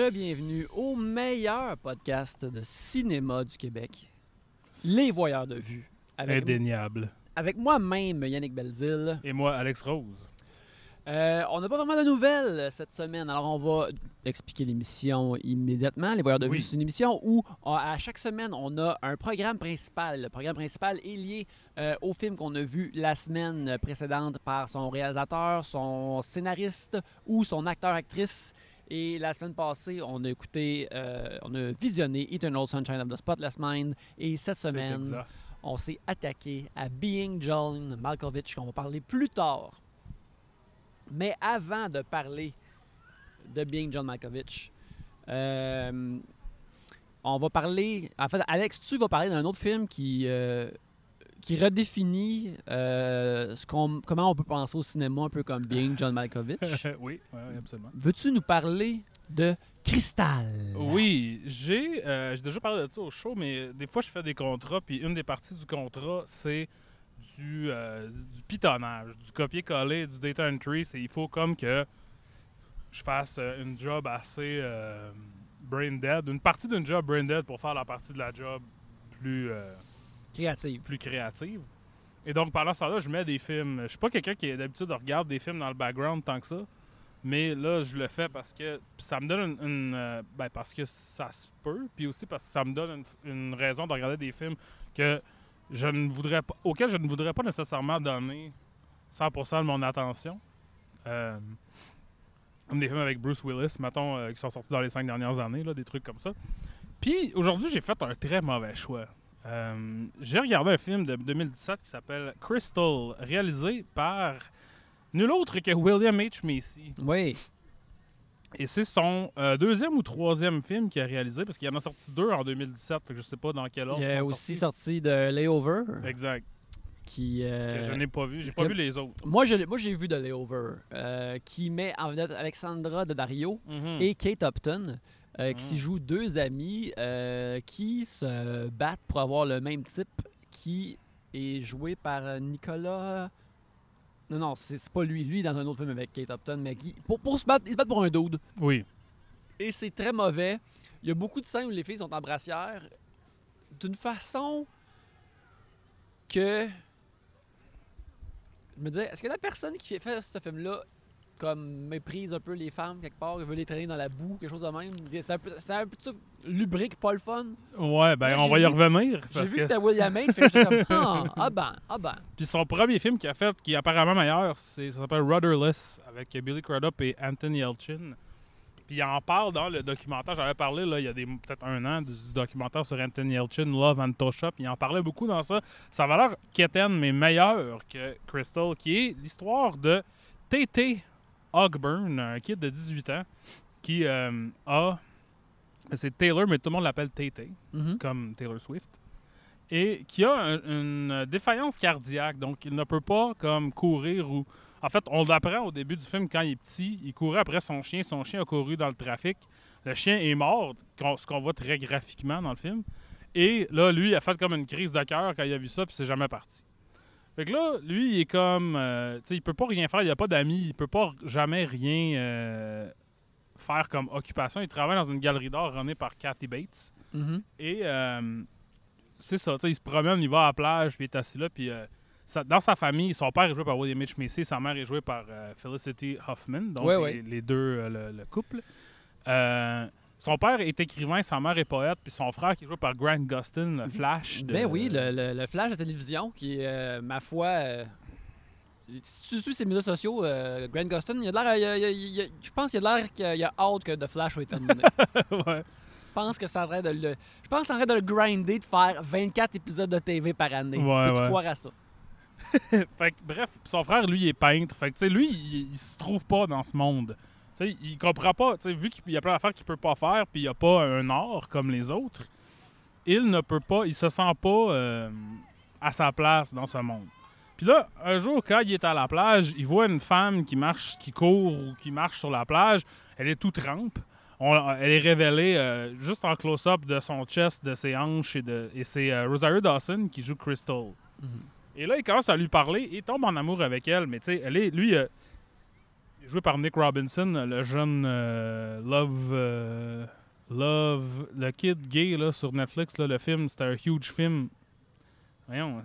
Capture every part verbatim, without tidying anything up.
re-bienvenue au meilleur podcast de cinéma du Québec, Les Voyeurs de Vue. Avec Indéniable. Avec moi-même, Yannick Belzile. Et moi, Alex Rose. Euh, on n'a pas vraiment de nouvelles cette semaine, alors on va expliquer l'émission immédiatement. Les Voyeurs de Oui. Vue, c'est une émission où on- à chaque semaine, on a un programme principal. Le programme principal est lié euh, au film qu'on a vu la semaine précédente par son réalisateur, son scénariste ou son acteur-actrice. Et la semaine passée, on a écouté, euh, on a visionné Eternal Sunshine of the Spotless Mind. Et cette C'est semaine, exact. on s'est attaqué à Being John Malkovich, qu'on va parler plus tard. Mais avant de parler de Being John Malkovich, euh, on va parler... En fait, Alex, tu vas parler d'un autre film qui, euh, qui redéfinit euh, ce qu'on, comment on peut penser au cinéma, un peu comme Being John Malkovich. oui, oui, absolument. Veux-tu nous parler de Crystal? Oui, j'ai euh, j'ai déjà parlé de ça au show, mais des fois, je fais des contrats, puis une des parties du contrat, c'est du, euh, du pitonnage, du copier-coller, du data entry. C'est, il faut comme que je fasse euh, une job assez euh, brain dead, une partie d'une job brain dead pour faire la partie de la job plus, euh, Créative. plus créative. Et donc, pendant ce temps-là, je mets des films. Je suis pas quelqu'un qui, d'habitude, regarde des films dans le background tant que ça. Mais là, je le fais parce que ça me donne une... une, euh, ben, parce que ça se peut, puis aussi parce que ça me donne une, une raison de regarder des films que je ne voudrais pas, auxquels je ne voudrais pas nécessairement donner cent pour cent de mon attention. Euh, comme des films avec Bruce Willis, mettons, euh, qui sont sortis dans les cinq dernières années, là, des trucs comme ça. Puis aujourd'hui, j'ai fait un très mauvais choix. Euh, j'ai regardé un film de deux mille dix-sept qui s'appelle Crystal, réalisé par nul autre que William H. Macy. Oui. Et c'est son euh, deuxième ou troisième film qu'il a réalisé, parce qu'il en a sorti deux en deux mille dix-sept, fait que je sais pas dans quel ordre Il y ils a sont aussi sortis. sorti de Layover, Exact. qui... euh, Que je n'ai pas vu. J'ai que- pas vu les autres. Moi, je, l'ai- moi, j'ai vu The Layover, euh, qui met en vedette Alexandra Daddario Mhm. et Kate Upton, euh, qui Mm. s'y jouent deux amis euh, qui se battent pour avoir le même type, qui est joué par euh, Nicolas... Non, non, c'est c'est pas lui. Lui, dans un autre film avec Kate Upton, mais qui... Pour, pour se battre, ils se battent pour un dude. Oui. Et c'est très mauvais. Il y a beaucoup de scènes où les filles sont en brassière d'une façon que... Je me disais, est-ce que la personne qui fait ce film-là comme méprise un peu les femmes quelque part, veut les traîner dans la boue, quelque chose de même? C'était un peu, c'était un peu ça, lubrique, pas le fun. Ouais, ben Moi, on j'ai va y vu- revenir. J'ai parce vu que que- c'était William H. Fait que j'étais comme, ah, ah ben, ah ben. Puis son premier film qu'il a fait, qui est apparemment meilleur, c'est, ça s'appelle Rudderless, avec Billy Crudup et Anthony Yelchin. Puis il en parle dans le documentaire. J'avais parlé, là, il y a des, peut-être un an, du documentaire sur Anthony Yelchin, Love and Tosha. Puis il en parlait beaucoup dans ça. Ça a l'air quétaine, mais meilleur que Crystal, qui est l'histoire de T T Ogburn, un kid de dix-huit ans, qui euh, a... C'est Taylor, mais tout le monde l'appelle T T, Mhm. comme Taylor Swift. Et qui a un- une défaillance cardiaque. Donc, il ne peut pas comme courir ou... En fait, on l'apprend au début du film quand il est petit. Il courait après son chien. Son chien a couru dans le trafic. Le chien est mort, qu'on- ce qu'on voit très graphiquement dans le film. Et là, lui, il a fait comme une crise de cœur quand il a vu ça, puis c'est jamais parti. Fait que là, lui, il est comme... euh, tu sais, il peut pas rien faire. Il a pas d'amis. Il peut pas jamais rien euh, faire comme occupation. Il travaille dans une galerie d'art runnée par Kathy Bates. Mhm. Et euh, c'est ça, tu sais, il se promène, il va à la plage, puis il est assis là, puis euh, ça- dans sa famille, son père est joué par William H. Macy, sa mère est jouée par euh, Felicity Huffman, donc Ouais, les, ouais. les deux, euh, le, le couple. Euh, son père est écrivain, sa mère est poète, puis son frère qui est joué par Grant Gustin, le Flash. De, Ben oui, le, le- le flash de télévision qui est, euh, ma foi... euh, si tu suis ses médias sociaux, euh, Grant Gustin, il a de l'air... il a- il a- il a- je pense qu'il a de l'air qu'il a, il a hâte que The Flash soit terminé. ouais. Je pense que ça en train de le... Je pense que c'est en train de le grinder de faire vingt-quatre épisodes de T V par année. Ouais, Peux-tu ouais. croire à ça? Fait que, bref, son frère, lui, il est peintre. Fait que, tu sais, lui, il, il se trouve pas dans ce monde. Tu sais, il comprend pas, tu sais, vu qu'il y a plein d'affaires qu'il peut pas faire, puis il y a pas un art comme les autres, il ne peut pas, il se sent pas euh, à sa place dans ce monde. Puis là, un jour, quand il est à la plage, il voit une femme qui marche, qui court ou qui marche sur la plage. Elle est tout trempe. On- elle est révélée euh, juste en close-up de son chest, de ses hanches, et, de, et c'est euh, Rosario Dawson qui joue Crystal. Mhm. Et là, il commence à lui parler et il tombe en amour avec elle. Mais tu sais, elle est, lui, euh, il Il est joué par Nick Robinson, le jeune euh, Love... Euh, Love... Le kid gay là, sur Netflix, là, le film, c'était un huge film. Voyons.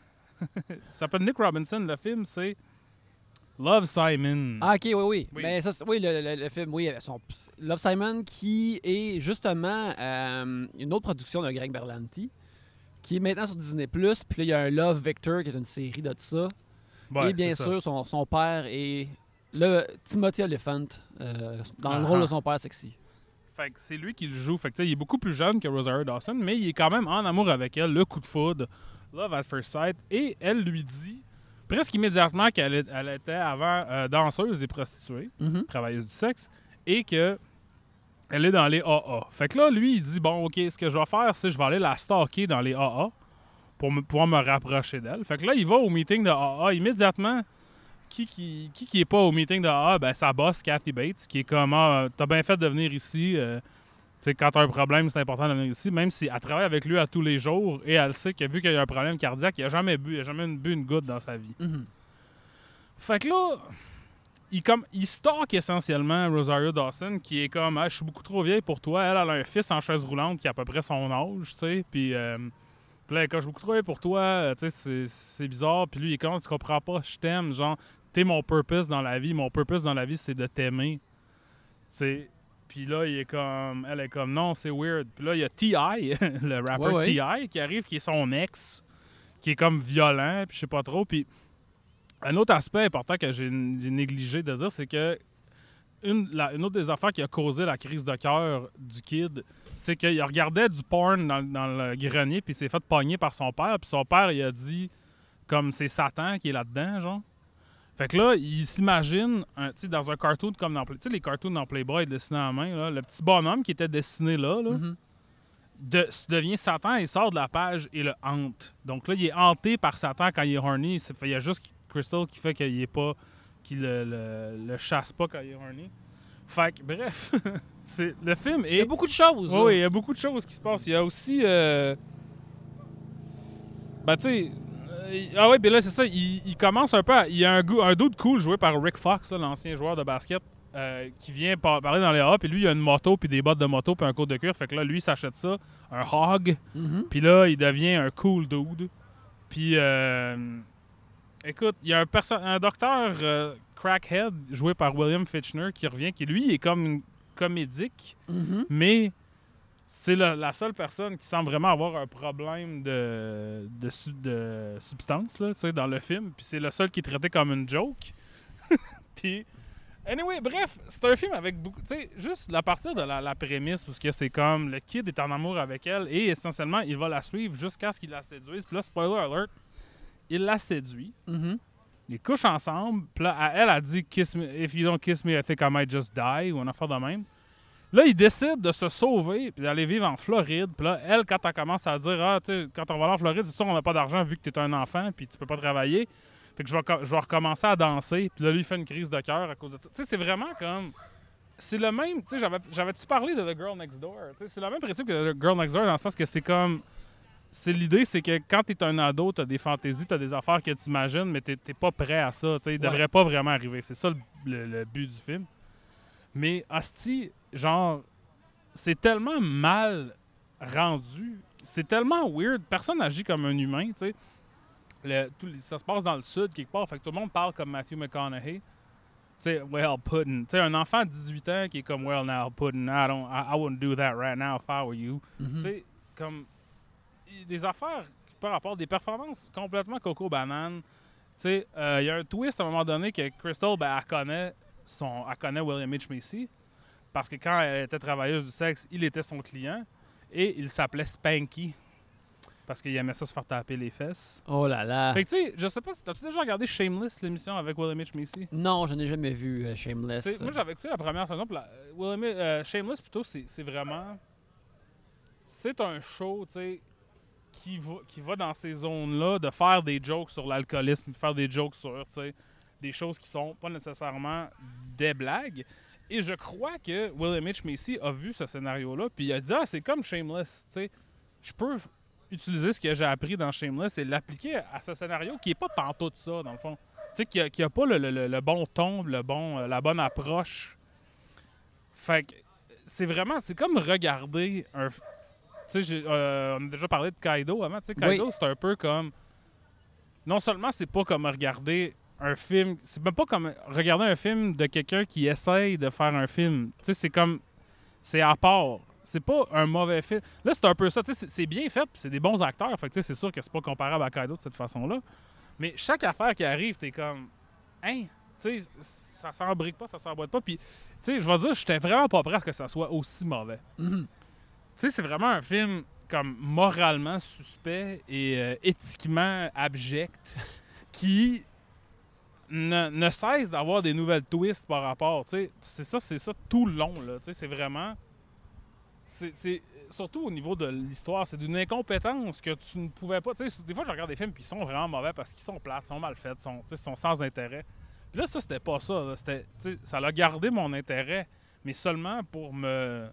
Ça s'appelle Nick Robinson, le film, c'est Love, Simon. Ah, ok, oui, oui. Oui. Mais ça, c'est- oui, le, le- le film, oui, son, Love, Simon, qui est justement euh, une autre production de Greg Berlanti, qui est maintenant sur Disney+. Puis là, il y a un Love Victor, qui est une série de ça. Ouais, Et bien c'est sûr, son, son père est le Timothy Olyphant, euh, dans le Ah-ha. rôle de son père sexy. Fait que c'est lui qui le joue. Fait que, tu sais, il est beaucoup plus jeune que Rosario Dawson, mais il est quand même en amour avec elle, le coup de foudre, Love at First Sight. Et elle lui dit presque immédiatement qu'elle est- elle était avant euh, danseuse et prostituée, Mhm. travailleuse du sexe, et que elle est dans les A A. Fait que là, lui, il dit, bon, OK, ce que je vais faire, c'est que je vais aller la stalker dans les A A pour me, pouvoir me rapprocher d'elle. Fait que là, il va au meeting de A A immédiatement. Qui qui, qui qui est pas au meeting de A A? Ben, sa boss, Kathy Bates, qui est comme, ah, t'as bien fait de venir ici. euh, tu sais, quand t'as un problème, c'est important de venir ici. Même si elle travaille avec lui à tous les jours et elle sait que vu qu'il y a un problème cardiaque, il a jamais bu, il a jamais bu une goutte dans sa vie. Mhm. Fait que là, il, comme, il stalk essentiellement Rosario Dawson, qui est comme, ah, je suis beaucoup trop vieille pour toi. Elle, elle a un fils en chaise roulante qui a à peu près son âge, tu sais. Puis, euh, puis là, quand je suis beaucoup trop vieille pour toi, euh, tu sais, c'est, c'est bizarre. Puis lui, il est comme, tu comprends pas, je t'aime. Genre, t'es mon purpose dans la vie. Mon purpose dans la vie, c'est de t'aimer. Tu sais. Puis là, il est comme, elle est comme, non, c'est weird. Puis là, il y a T I, le rappeur Ouais, ouais. T I, qui arrive, qui est son ex, qui est comme violent, puis je sais pas trop. Puis un autre aspect important que j'ai, j'ai négligé de dire, c'est que une, la- une autre des affaires qui a causé la crise de cœur du kid, c'est qu'il regardait du porn dans, dans le grenier, puis il s'est fait pogner par son père. Puis son père, il a dit, comme c'est Satan qui est là-dedans, genre. Fait que là, il s'imagine, un- tu sais, dans un cartoon comme dans... Play- Tu sais, les cartoons dans Playboy dessinés à la main, là, le petit bonhomme qui était dessiné là, là Mhm. de- se devient Satan et sort de la page et le hante. Donc là, il est hanté par Satan quand il est horny. C'est- Il y a juste Crystal qui fait qu'il est pas... qu'il le, le- le chasse pas quand il est horny. Fait que, bref, c'est, le film est... Il y a beaucoup de choses. Oui, là. oui, il y a beaucoup de choses qui se passent. Il y a aussi... Euh... Ben, tu sais... euh, Ah ouais, puis là, c'est ça. Il, il commence un peu à... Il y a un, goût- un dude cool joué par Rick Fox, là, l'ancien joueur de basket, euh, qui vient par- parler dans les A A. Puis lui, il a une moto, puis des bottes de moto, puis un côte de cuir. Fait que là, lui, il s'achète ça, un hog. Mhm. Puis là, il devient un cool dude. Puis, euh, écoute, il y a un, perso- un docteur euh, crackhead joué par William Fichtner qui revient, qui lui est comme une comédique, Mhm. mais c'est la, la seule personne qui semble vraiment avoir un problème de, de, su- de substance là, tu sais, dans le film. Puis c'est le seul qui est traité comme une joke. Puis, anyway, bref, c'est un film avec beaucoup. Tu sais, juste à partir de la, la prémisse où ce que c'est comme le kid est en amour avec elle et essentiellement il va la suivre jusqu'à ce qu'il la séduise. Puis là, spoiler alert, il la séduit. Mhm. Ils couchent ensemble. Puis là, à- elle a dit kiss me, if you don't kiss me, I think I might just die ou une affaire de même. Là, il décide de se sauver puis d'aller vivre en Floride. Puis là, elle, quand elle commence à dire, ah, tu sais, quand on va aller en Floride, c'est sûr, on n'a pas d'argent vu que tu es un enfant puis tu peux pas travailler. Fait que je vais, co- je vais recommencer à danser. Puis là, lui, il fait une crise de cœur à cause de ça. Tu sais, c'est vraiment comme. C'est le même. Tu sais, j'avais, j'avais-tu parlé de The Girl Next Door? Tu sais, c'est le même principe que The Girl Next Door dans le sens que c'est comme. C'est l'idée, c'est que quand t'es un ado, t'as des fantaisies, t'as des affaires que t'imagines, mais t'es, t'es pas prêt à ça. Tu sais, il Ouais. devrait pas vraiment arriver. C'est ça le, le- le but du film. Mais asti, genre, c'est tellement mal rendu. C'est tellement weird. Personne n'agit comme un humain, tu sais. Le- tout les- ça se passe dans le sud, quelque part. Fait que tout le monde parle comme Matthew McConaughey. Tu sais, well, pudding. Tu sais, un enfant de dix-huit ans qui est comme, well, now, pudding, I, don't, I, I wouldn't do that right now if I were you. Mhm. Tu sais, comme y- des affaires par rapport à des performances complètement coco banane. Tu sais, il y a un twist à un moment donné que Crystal, ben, elle connaît, son, elle connaît William H. Macy parce que quand elle était travailleuse du sexe, il était son client et il s'appelait Spanky parce qu'il aimait ça se faire taper les fesses. Oh là là. Fait que tu sais, je sais pas si t'as-tu déjà regardé Shameless, l'émission avec William H. Macy? Non, je n'ai jamais vu euh, Shameless. T'sais, moi, j'avais écouté la première saison. Puis la- William, euh, Shameless, plutôt, c'est c'est vraiment... C'est un show, tu sais, qui va, qui va dans ces zones-là de faire des jokes sur l'alcoolisme, de faire des jokes sur, tu sais, des choses qui sont pas nécessairement des blagues. Et je crois que William H. Macy a vu ce scénario-là, puis il a dit « Ah, c'est comme Shameless, tu sais, je peux f- utiliser ce que j'ai appris dans Shameless et l'appliquer à ce scénario qui est pas pantoute ça, dans le fond. » Tu sais, qui a, qui a pas le, le, le bon ton, le bon, la bonne approche. Fait que c'est vraiment, c'est comme regarder un... Tu sais, euh, on a déjà parlé de Kaido avant. Tu sais, Kaido, oui. C'est un peu comme... Non seulement c'est pas comme regarder un film... C'est même pas comme regarder un film de quelqu'un qui essaye de faire un film. Tu sais, c'est comme... C'est à part. C'est pas un mauvais film. Là, c'est un peu ça. Tu sais, c'est bien fait, puis c'est des bons acteurs. Fait que tu sais, c'est sûr que c'est pas comparable à Kaido de cette façon-là. Mais chaque affaire qui arrive, t'es comme... Hein? Tu sais, ça s'embrique pas, ça s'emboîte pas. Puis, tu sais, je vais dire, j'étais vraiment pas prêt à ce que ça soit aussi mauvais. Mm-hmm. Tu sais, c'est vraiment un film comme moralement suspect et euh, éthiquement abject qui ne, ne cesse d'avoir des nouvelles twists par rapport. Tu sais, c'est ça, c'est ça tout le long, là. Tu sais, c'est vraiment... C'est, c'est surtout au niveau de l'histoire, c'est d'une incompétence que tu ne pouvais pas... Tu sais, des fois, je regarde des films puis ils sont vraiment mauvais parce qu'ils sont plates, sont mal faits, sont, tu sais, sont sans intérêt. Puis là, ça, c'était pas ça. Là. C'était, tu sais, ça a gardé mon intérêt, mais seulement pour me...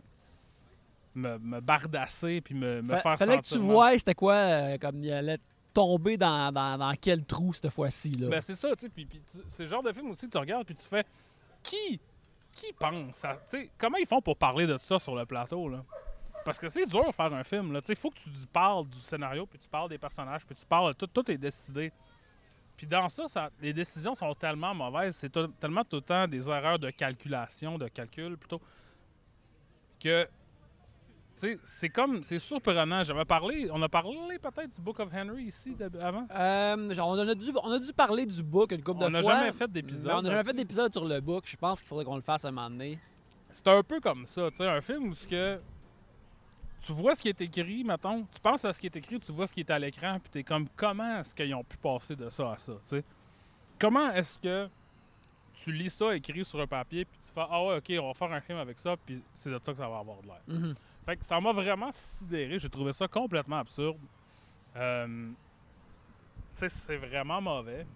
Me, me bardasser puis me, me Fa- faire fallait sentir... que tu vois c'était quoi, euh, comme il allait tomber dans, dans, dans quel trou cette fois-ci. Là. Ben c'est ça, tu sais. Puis, puis tu, c'est le genre de film aussi que tu regardes puis tu fais... Qui qui pense à... Tu sais, comment ils font pour parler de ça sur le plateau, là? Parce que c'est dur de faire un film, là. Tu sais, il faut que tu parles du scénario puis tu parles des personnages puis tu parles... Tout, tout est décidé. Puis dans ça, ça, les décisions sont tellement mauvaises. C'est t- tellement tout le temps des erreurs de calculation, de calcul, plutôt, que... Tu sais, c'est comme, c'est surprenant. J'avais parlé, on a parlé peut-être du Book of Henry ici de, avant? Euh, genre, on, a dû, on a dû parler du book une couple on de fois. On n'a jamais fait d'épisode. On n'a jamais fait d'épisode sur le book. Je pense qu'il faudrait qu'on le fasse un moment donné. C'est un peu comme ça, tu sais, un film où que tu vois ce qui est écrit, mettons, tu penses à ce qui est écrit, tu vois ce qui est à l'écran, puis t'es comme, comment est-ce qu'ils ont pu passer de ça à ça, tu sais? Comment est-ce que tu lis ça écrit sur un papier, puis tu fais, ah ouais, ok, on va faire un film avec ça, puis c'est de ça que ça va avoir de l'air. Mm-hmm. Fait que ça m'a vraiment sidéré. J'ai trouvé ça complètement absurde. Euh, tu sais, c'est vraiment mauvais.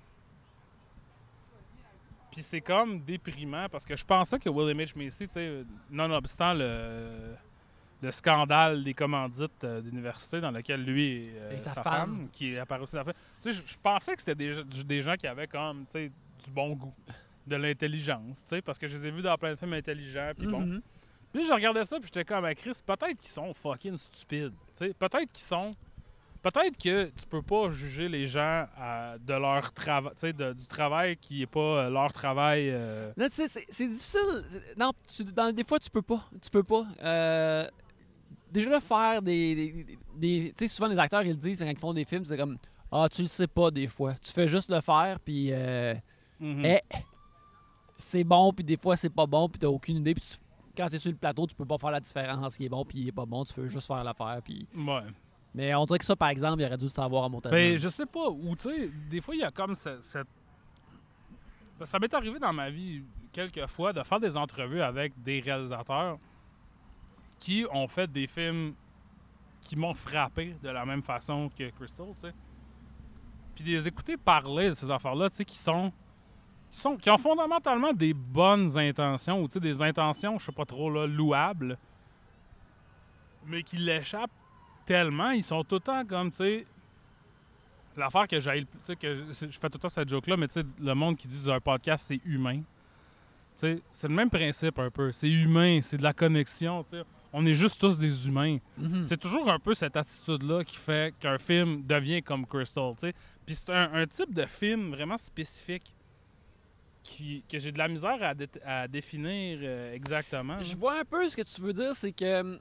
Puis c'est comme déprimant parce que je pensais que William H. Macy, tu sais, nonobstant le, le scandale des commandites euh, d'université dans lequel lui et, euh, et sa, sa femme. femme, qui est apparue aussi dans le film, tu sais, je, je pensais que c'était des, des gens qui avaient comme, tu sais, du bon goût, de l'intelligence, tu sais, parce que je les ai vus dans plein de films intelligents, puis bon. Mm-hmm. Puis je regardais ça, puis j'étais comme à Chris, peut-être qu'ils sont fucking stupides. T'sais. Peut-être qu'ils sont. Peut-être que tu peux pas juger les gens euh, de leur travail, tu sais, du travail qui est pas euh, leur travail. Euh... Non, tu sais, c'est, c'est difficile. Non, tu, dans, des fois, tu peux pas. Tu peux pas. Euh, déjà, là, faire des. des, des tu sais, souvent, les acteurs, ils le disent quand ils font des films, c'est comme, ah, tu le sais pas des fois. Tu fais juste le faire, puis. Euh, mm-hmm. eh, c'est bon, puis des fois, c'est pas bon, puis t'as aucune idée, puis tu. Quand t'es sur le plateau, tu peux pas faire la différence entre ce qui est bon et ce qui est pas bon. Tu veux juste faire l'affaire. Puis... Ouais. Mais on dirait que ça, par exemple, il aurait dû le savoir à montage. Ben, je sais pas. Ou, tu sais, des fois, il y a comme cette... cette... Ça m'est arrivé dans ma vie, quelques fois, de faire des entrevues avec des réalisateurs qui ont fait des films qui m'ont frappé de la même façon que Crystal, tu sais. Puis de les écouter parler de ces affaires-là, tu sais, qui sont... Qui, sont, qui ont fondamentalement des bonnes intentions, ou des intentions, je sais pas trop, là, louables, mais qui l'échappent tellement, ils sont tout le temps comme, tu sais, l'affaire que j'ai, tu sais, que je, je fais tout le temps cette joke-là, mais tu sais, le monde qui dit un podcast, c'est humain. Tu sais, c'est le même principe un peu, c'est humain, c'est de la connexion, tu sais. On est juste tous des humains. Mm-hmm. C'est toujours un peu cette attitude-là qui fait qu'un film devient comme Crystal, tu sais. Puis c'est un, un type de film vraiment spécifique Qui, que j'ai de la misère à, dé- à définir euh, exactement. Je vois un peu ce que tu veux dire, c'est que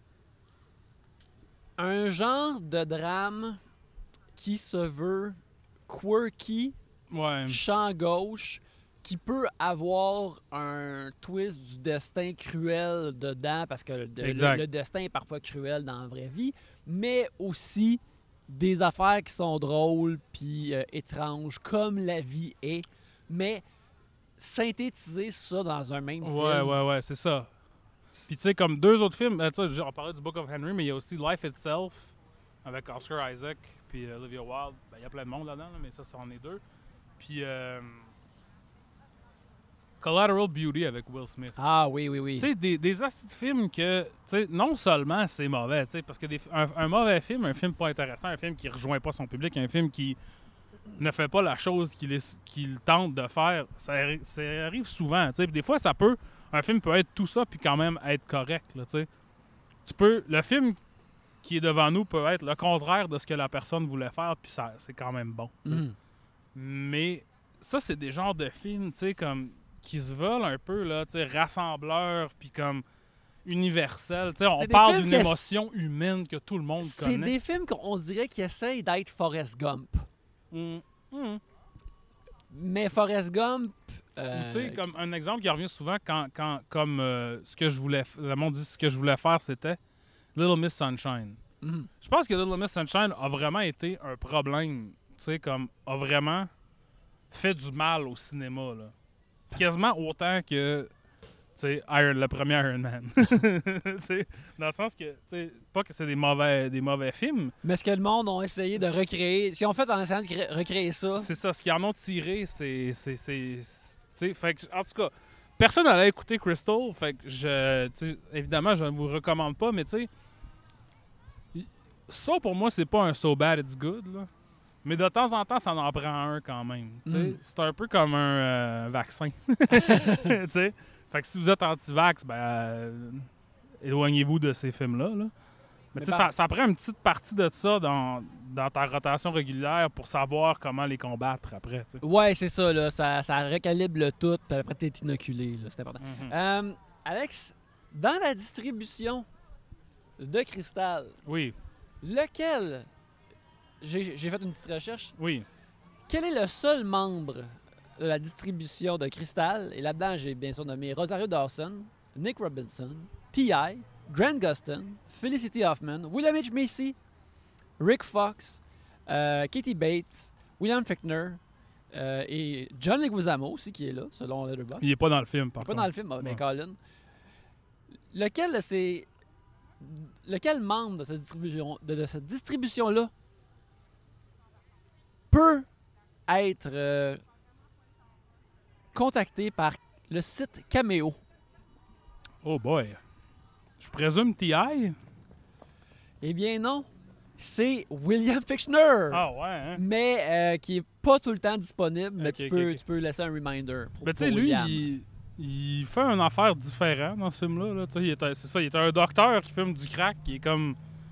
un genre de drame qui se veut quirky, ouais. champ gauche, qui peut avoir un twist du destin cruel dedans, parce que le, le, le destin est parfois cruel dans la vraie vie, mais aussi des affaires qui sont drôles puis euh, étranges, comme la vie est, mais synthétiser ça dans un même ouais, film. Ouais, ouais, ouais, c'est ça. Puis tu sais, comme deux autres films, euh, tu sais, on parlait du Book of Henry, mais il y a aussi Life Itself, avec Oscar Isaac puis euh, Olivia Wilde. Ben, il y a plein de monde là-dedans, là, mais ça, ça en est deux. Puis euh, Collateral Beauty avec Will Smith. Ah oui, oui, oui. Tu sais, des, des astis de films que, tu sais, non seulement c'est mauvais, tu sais, parce que des, un, un mauvais film, un film pas intéressant, un film qui rejoint pas son public, un film qui ne fait pas la chose qu'il, est, qu'il tente de faire. Ça, arri- ça arrive souvent. T'sais. Des fois, ça peut. Un film peut être tout ça puis quand même être correct. Là, t'sais. Tu peux. Le film qui est devant nous peut être le contraire de ce que la personne voulait faire, puis ça, c'est quand même bon. Mm. Mais ça, c'est des genres de films, tu sais, comme qui se veulent un peu, là, tu sais, rassembleurs, puis comme universels. Tu sais, on C'est des parle films d'une qui ess- émotion humaine que tout le monde C'est connaît. des films qu'on dirait qu'ils essayent d'être Forrest Gump. Mm. Mm. Mais Forrest Gump... euh, Ou tu sais, comme un exemple qui revient souvent quand, quand comme euh, ce que je voulais, f- le monde dit ce que je voulais faire, c'était Little Miss Sunshine. Mhm. Je pense que Little Miss Sunshine a vraiment été un problème, tu sais, comme a vraiment fait du mal au cinéma, là. Quasiment autant que, tu sais, Iron, le premier Iron Man. Tu sais, dans le sens que, tu sais, pas que c'est des mauvais, des mauvais films, Mais ce que le monde a essayé de recréer... Ce qu'ils ont fait en essayant de cré- recréer ça... c'est ça, ce qu'ils en ont tiré, c'est, c'est, c'est, c'est- tu sais, fait que, en tout cas, personne n'allait écouter Crystal, fait que je, tu sais, évidemment, je ne vous recommande pas, mais tu sais, y- ça pour moi, c'est pas un so bad it's good, là. Mais de temps en temps, ça en prend un quand même. tu sais. Mm. C'est un peu comme un euh, vaccin. Tu sais. Fait que si vous êtes anti-vax, ben, euh, éloignez-vous de ces films-là. Là. Mais Mais tu sais, par- ça, ça prend une petite partie de ça dans, dans ta rotation régulière pour savoir comment les combattre après. tu sais. Ouais, c'est ça, là. Ça, ça recalibre le tout, puis après, t'es inoculé, là. C'est important. Mhm. Euh, Alex, dans la distribution de Cristal, Oui, lequel... J'ai j'ai fait une petite recherche. oui. Quel est le seul membre de la distribution de Cristal? Et là-dedans, j'ai bien sûr nommé Rosario Dawson, Nick Robinson, T I, Grant Gustin, Felicity Huffman, William H. Macy, Rick Fox, euh, Katie Bates, William Fichtner euh, et John Leguizamo aussi qui est là, selon Letterboxd. Il est pas dans le film, par Pas contre. dans le film, ah, ben Ouais. Colin. Lequel de ces... Lequel membre de cette distribution de, de cette distribution-là peut être euh, contacté par le site Cameo? Oh boy. Je présume T I? Eh bien non, c'est William Fichtner, Ah ouais, hein? mais euh, qui est pas tout le temps disponible, mais Ok, tu, ok, peux, ok. tu peux laisser un reminder pour, Ben, tu sais, pour lui, William. il, il fait une affaire différente dans ce film-là. Là. Tu sais, il est un- C'est ça, il est un docteur qui fume du crack, qui est comme...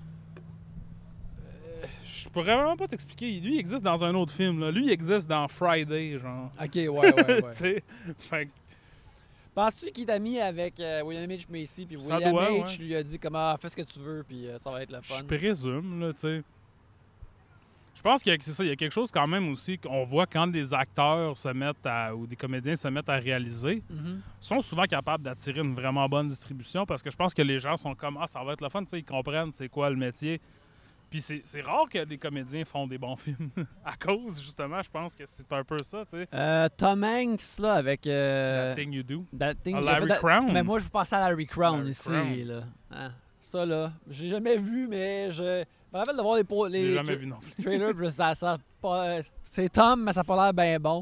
Euh, Je pourrais vraiment pas t'expliquer. Lui, il existe dans un autre film. Là. Lui, il existe dans Friday, genre. Ok, ouais, ouais, Tu ouais. sais, fait que- Penses-tu qu'il est ami avec euh, William H. Macy, puis Ça William doit, H. ouais. lui a dit comment fais ce que tu veux, puis euh, ça va être le fun. je présume, là, tu sais. Je pense que c'est ça, il y a quelque chose quand même aussi qu'on voit quand des acteurs se mettent à, ou des comédiens se mettent à réaliser. Mhm. Sont souvent capables d'attirer une vraiment bonne distribution parce que je pense que les gens sont comme « Ah, ça va être le fun », tu sais, ils comprennent c'est quoi le métier. Puis c'est, c'est rare que des comédiens font des bons films. À cause, justement, je pense que c'est un peu ça, tu sais. Euh, Tom Hanks, là, avec... euh, That Thing You Do. That Thing- Ah, il a Larry fait that- Crown. Mais moi, je pensais à Larry Crown Larry ici, Crown. là. Hein? Ça, là, j'ai jamais vu, mais je me rappelle de voir les, po- Je les l'ai jamais tra- vu non plus. trailers, puis ça, ça a pas... C'est Tom, mais ça a pas l'air bien bon.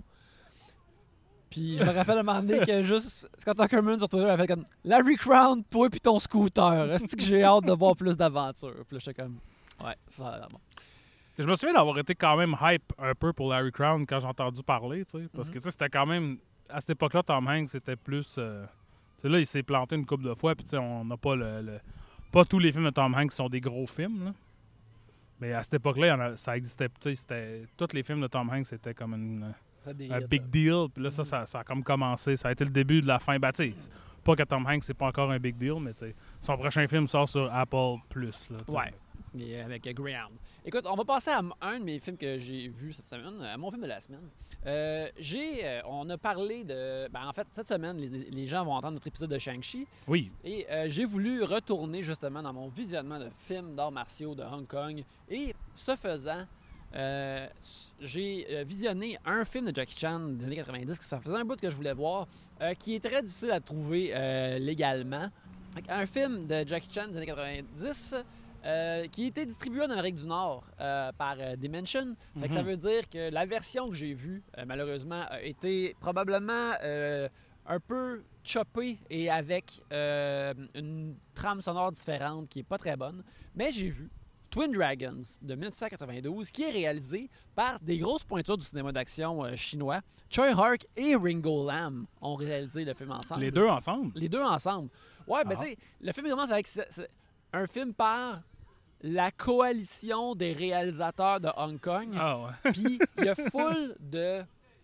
Puis je me rappelle à un moment donné que juste Scott Ackerman sur Twitter a fait comme Larry Crown, toi puis ton scooter. Est-ce que j'ai hâte de voir plus d'aventures? Puis là, j'étais comme, ouais, ça a l'air bon. Je me souviens d'avoir été quand même hype un peu pour Larry Crown quand j'ai entendu parler, tu sais. Parce Mhm. que, tu sais, c'était quand même... À cette époque-là, Tom Hanks, c'était plus... euh, tu sais, là, il s'est planté une couple de fois, puis tu sais, on n'a pas le, le- Pas tous les films de Tom Hanks sont des gros films, là. Mais à cette époque-là, il y en a- ça existait, tu sais, c'était... Tous les films de Tom Hanks, c'était comme une... Ça a des un hits, big là. deal. Puis là, ça, Mhm. ça, ça a comme commencé. Ça a été le début de la fin. Ben, tu sais, pas que Tom Hanks, c'est pas encore un big deal, mais tu sais, son prochain film sort sur Apple Plus. Là, tu sais. Ouais. Et avec euh, Greyhound. Écoute, on va passer à m- un de mes films que j'ai vu cette semaine, à mon film de la semaine. Euh, j'ai, euh, on a parlé de... Ben, en fait, cette semaine, les, les gens vont entendre notre épisode de Shang-Chi. Oui. Et euh, j'ai voulu retourner justement dans mon visionnement de films d'arts martiaux de Hong Kong. Et ce faisant, euh, s- j'ai euh, visionné un film de Jackie Chan des années quatre-vingt-dix, que ça faisait un bout que je voulais voir, euh, qui est très difficile à trouver euh, légalement. Fait Un film de Jackie Chan des années quatre-vingt-dix euh, qui a été distribué en Amérique du Nord euh, par euh, Dimension. Fait que ça Mhm. veut dire que la version que j'ai vue, euh, malheureusement, a été probablement euh, un peu choppée et avec euh, une trame sonore différente qui est pas très bonne. Mais j'ai vu. Twin Dragons de dix-neuf cent quatre-vingt-douze, qui est réalisé par des grosses pointures du cinéma d'action euh, chinois. Choi Hark et Ringo Lam ont réalisé le film ensemble. Les deux ensemble? Les deux ensemble. Ouais, ah. ben tu sais, le film commence avec c'est, c'est un film par la coalition des réalisateurs de Hong Kong. Ah ouais. Puis il y a full de...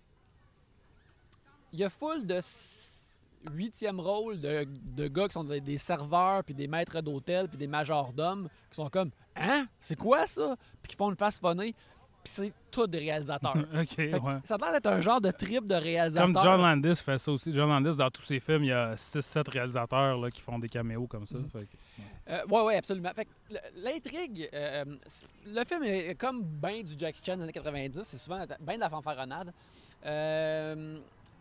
Il y a full de huitième rôle de, de gars qui sont des, des serveurs, puis des maîtres d'hôtel, puis des majordomes, qui sont comme « Hein? C'est quoi ça? » Puis qui font une face phonée. Puis c'est tous des réalisateurs. OK, ouais. Ça a l'air d'être un genre de trip de réalisateurs. Comme John Landis fait ça aussi. John Landis, dans tous ses films, il y a six sept réalisateurs là, qui font des caméos comme ça. Mm-hmm. Fait que, ouais. Euh, ouais, ouais, absolument. Fait que l'intrigue, euh, le film est comme bien du Jackie Chan des années quatre-vingt-dix. C'est souvent bien de la fanfaronnade. Euh,